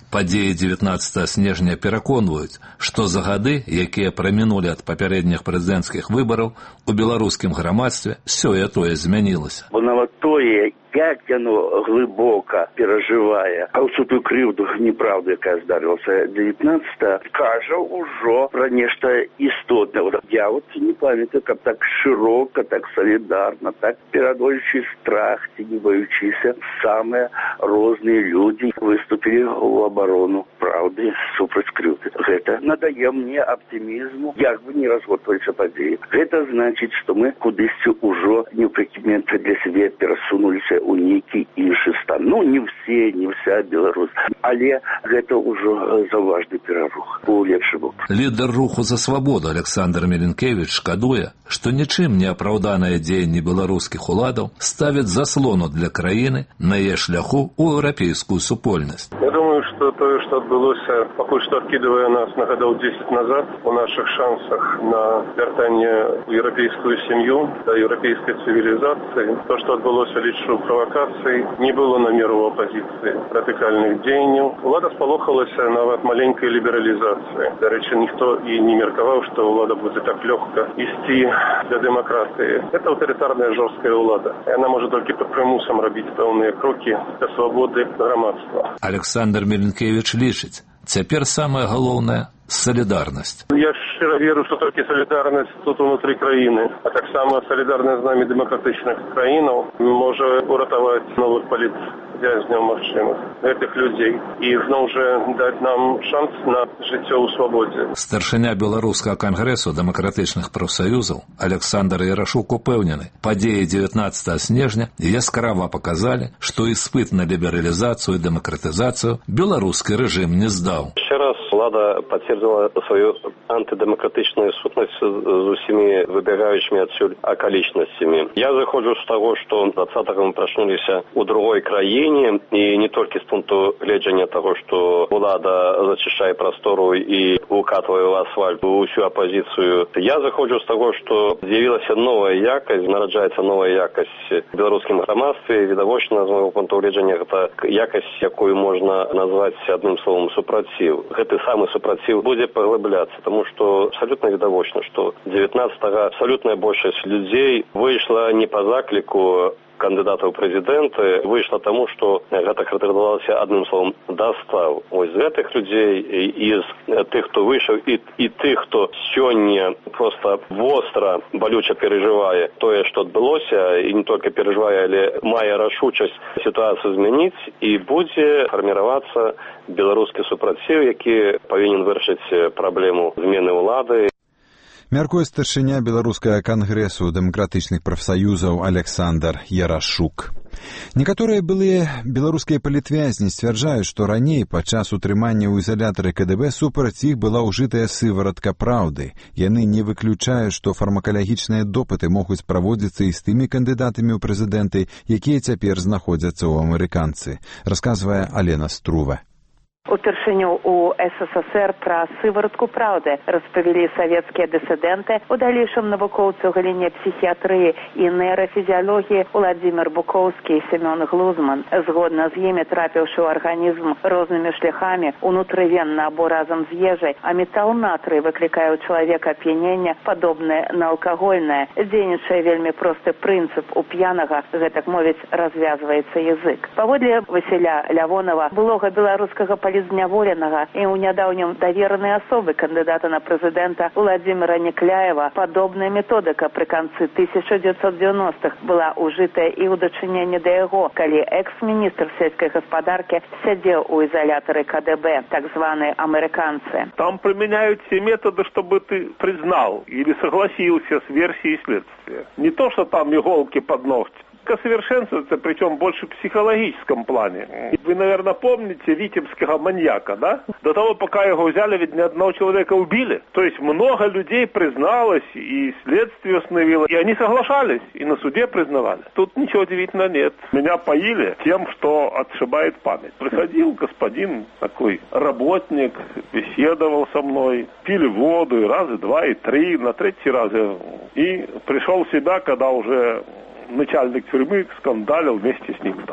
Падзеі дзевятнаццатага снежня пераконваюць, што за гады, якія прамінулі ад папярэдніх прэзідэнцкіх выбараў, у беларускім грамадстве сёе-тое змянілася. Бо нават тое, як яно глыбока перажывае усю тую крыўду, неправду, якая здарылася дзевятнаццатага, кажа ўжо пра нешта істотнае. Я вот не памятаю, каб так шырока, так салідарна, так перадольчы страх, ці не баючыся, самыя розныя людзі выступілі ў абарону праўды супраць крыўды. Гэта надае мне аптымізму, як бы не разгортваліся падзеі. Гэта значыць, што мы кудысьці ўжо непрыкметна для сябе перасунуліся у нейкі іншы стан. Ну, не все, не вся Беларусь, але гэта ўжо заўважны перарух у лепшы бок. Лідар руху за свабоду Александр Меленкевич шкадуе, што нічым не апраўданыя дзеянні беларускіх уладаў ставяць заслону для краіны на яе шляху ў еўрапейскую супольнасць. Я думаю, што тое, што адбылося, пакуль што адкідвае нас на гадоў дзесяць назад у нашых шансах на вяртанне ў еўрапейскую сям'ю, да еўрапейскай цывілізацыі. То, што адбылося, лічу, правокаций, не было намеру у оппозиции радикальных деяний. Влада спалохалася нават маленькой либерализации. До речи, никто и не мерковал, что влада будет так легко идти для демократии. Это авторитарная жесткая влада. И она может только под примусом робить певные кроки для свободы громадства. Александр Меленкевич лічыць, цяпер самае галоўнае солидарность. Я щиро верю, что только солидарность тут внутри краины, а так само солидарность с нами демократичных краинов может уратовать новых політв'язнів мужчинах, этих людей, и знову же дать нам шанс на життя у свободі. Старшиня Беларускага кангрэсу дэмакратычных прафсаюзаў Александр Ярашук упэўнены, падзеі дзевятнаццатага снежня яскрава показали, что испыт на либерализацию и демократизацию белорусский режим не сдал. Еще раз влада подтвердила свою антидемократичную сутность с усими выбирающими отсюда околичностями. Я захожу с того, что двадцатого мы проснулись у другой краине, и не только с пункту гледжання того, что влада зачищает простору и укатывает в асфальт всю оппозицию. Я захожу с того, что з'явилась новая якость, нараджается новая якость в белорусском громадстве. Видовочно, с моего пункту гледжання, это якость, якую можно назвать одним словом супротив. Этот самый супротив будет поглубляться, потому что абсолютно видовочно, что девятнадцатого абсолютная большинство людей вышла не по заклику кандидата в президенты, вышло тому, что это характеризовалося одним словом «достав». Ось з этих людей, из тех, кто вышел, и, и тех, кто сегодня просто остро, болюче переживает то, что отбылося, и не только переживая, але мая рашучесть ситуацию изменить, и будет формироваться белорусский супротив, який повинен вирішити проблему зміни влади. Мяркуе старшыня беларускага кангрэсу дэмакратычных прафсаюзаў Александр Ярашук. Некаторыя былыя беларускія палітвязні сцвярджаюць, што раней падчас утрымання ў ізалятары ка дэ бэ супраць іх была ўжытая сываратка праўды. Яны не выключаюць, што фармакалагічныя допыты могуць праводзіцца і з тымі кандыдатамі ў прэзідэнты, якія цяпер знаходзяцца ў амерыканцы, расказвае Алена Струва. Упершыню у эс эс эс эр пра сываратку праўды распавялі савецкія дысідэнты, у далейшым навукоўцы ў галіне псіхіятрыі і нейрафізіялогіі Владзімір Букоўскі і Семён Глузман. Згодна з імі, трапіўшы ў арганізм рознымі шляхамі, унутрывенна або разам з ежай, а метал натрый выклікае ў чалавека ап'яненне, падобнае на алкагольнае. Дзейнічае вельмі просты прынцып: у п'янага, гэтак мовіць, развязваецца язык. Паводле Васіля Лявонова, былога беларускага палізняволенага і ў нядаўнім даверанай асобы кандыдата на прэзідэнта Владзіміра Некляева, падобная методыка пры канцы тысяча дзевяцьсот дзевяностых была ўжытая і ў дачыненні да яго, калі экс-міністр сельскай гаспадаркі сядзеў у изолятары ка дэ бэ, так званые американцы. Там применяют все методы, чтобы ты признал или согласился с версией следствия. Не то, что там иголки под ногти. Совершенствуется, причем больше в психологическом плане. Вы, наверное, помните витебского маньяка, да? До того, пока его взяли, ведь ни одного человека убили. То есть много людей призналось, и следствие установило, и они соглашались, и на суде признавали. Тут ничего удивительного нет. Меня поили тем, что отшибает память. Приходил господин такой работник, беседовал со мной, пили воду и раза два, и три, на третий раз. И пришел в себя, когда уже начальник тюрьмы скандалил вместе с ним там.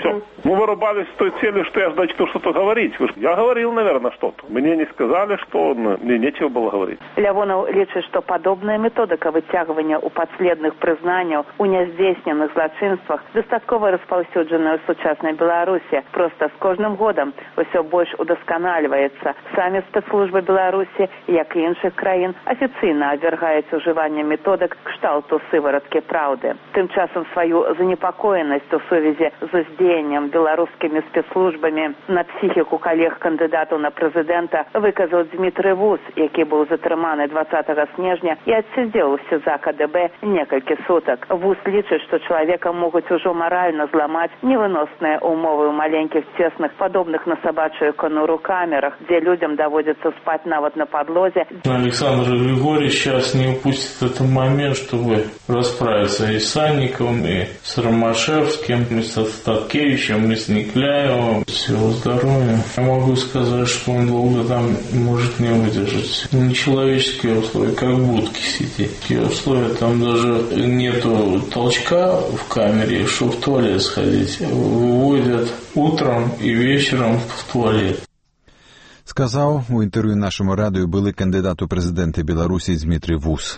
Все. Мы вырубались с той целью, что я же начну что-то говорить. Я говорил, наверное, что-то. Мне не сказали, что мне нечего было говорить. Лявонов лічыць, што падобная методыка выцягвання ў падследных прызнанняў у няздзейсненых злачынствах дастаткова распаўсюджаная ў сучаснай Беларусі. Проста з кожным годам усё больш удасканальваецца. Самі спецслужбы Беларусі, як і іншых краін, афіцыйна абвяргаюць ужыванне методык кшталту сывороткі праўды. Тым часам сваю занепакоенасць у сувязі з уздзеяннем беларускімі спецслужбамі на псіхіку калег кандыдатаў на прэзідэнта выказаў Дмітрый Вус, які быў затрыманы двадцатага снежня і адсядзеў у СІЗА КДБ некалькі сутак. Вус лічыць, што чалавека могуць ужо маральна зламаць невыносныя умовы ў маленькіх, цесных, падобных на сабачую конуру камерах, дзе людям даводится спать нават на подлозе. Александр Григорьевич сейчас не упустит этот момент, чтобы расправиться и с Санниковым, и с Ромашевским, и с Остаткевичем, и с Никляевым. Всего здоровья. Я могу сказать, что он долго там может не выдержать. Нечеловеческие условия, как в будке сидеть. Такие условия, там даже нету толчка в камере, чтобы в туалет сходить. Выводят утром и вечером в туалет. Сказаў у інтэрв'ю нашаму радыё былы кандыдат у прэзідэнты Беларусі Дмітрый Вус.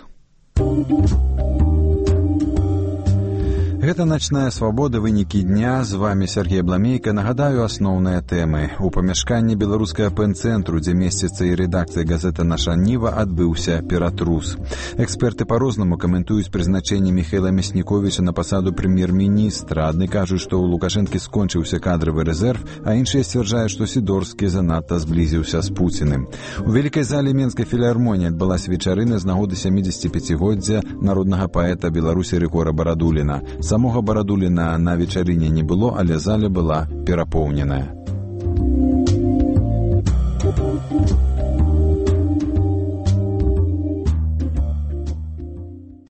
Гэта «Начная свабода. Вынікі дня». З вами Сергей Бламейка. Нагадаю асноўныя тэмы. У памяшканні беларускага пэн-цэнтру, дзе месціцца і рэдакцыя газета «Наша Ніва», адбыўся ператрус. Эксперты па-рознаму каментуюць прызначэнне Міхаіла Мясніковіча на пасаду прэм'ер-міністра. Адны кажуць, што ў Лукашэнкі скончыўся кадравы рэзерв, а іншыя сцвярджаюць, што Сідорскі занадта зблізіўся з Пуціным. У вялікай зале Менскай філармоніі адбылася вечарына з нагоды сямідзесяціпяцігоддзя народнага паэта Беларусі Рыгора Барадуліна. Самога Барадуліна на вечарыне не было, але зала была перапоўненая.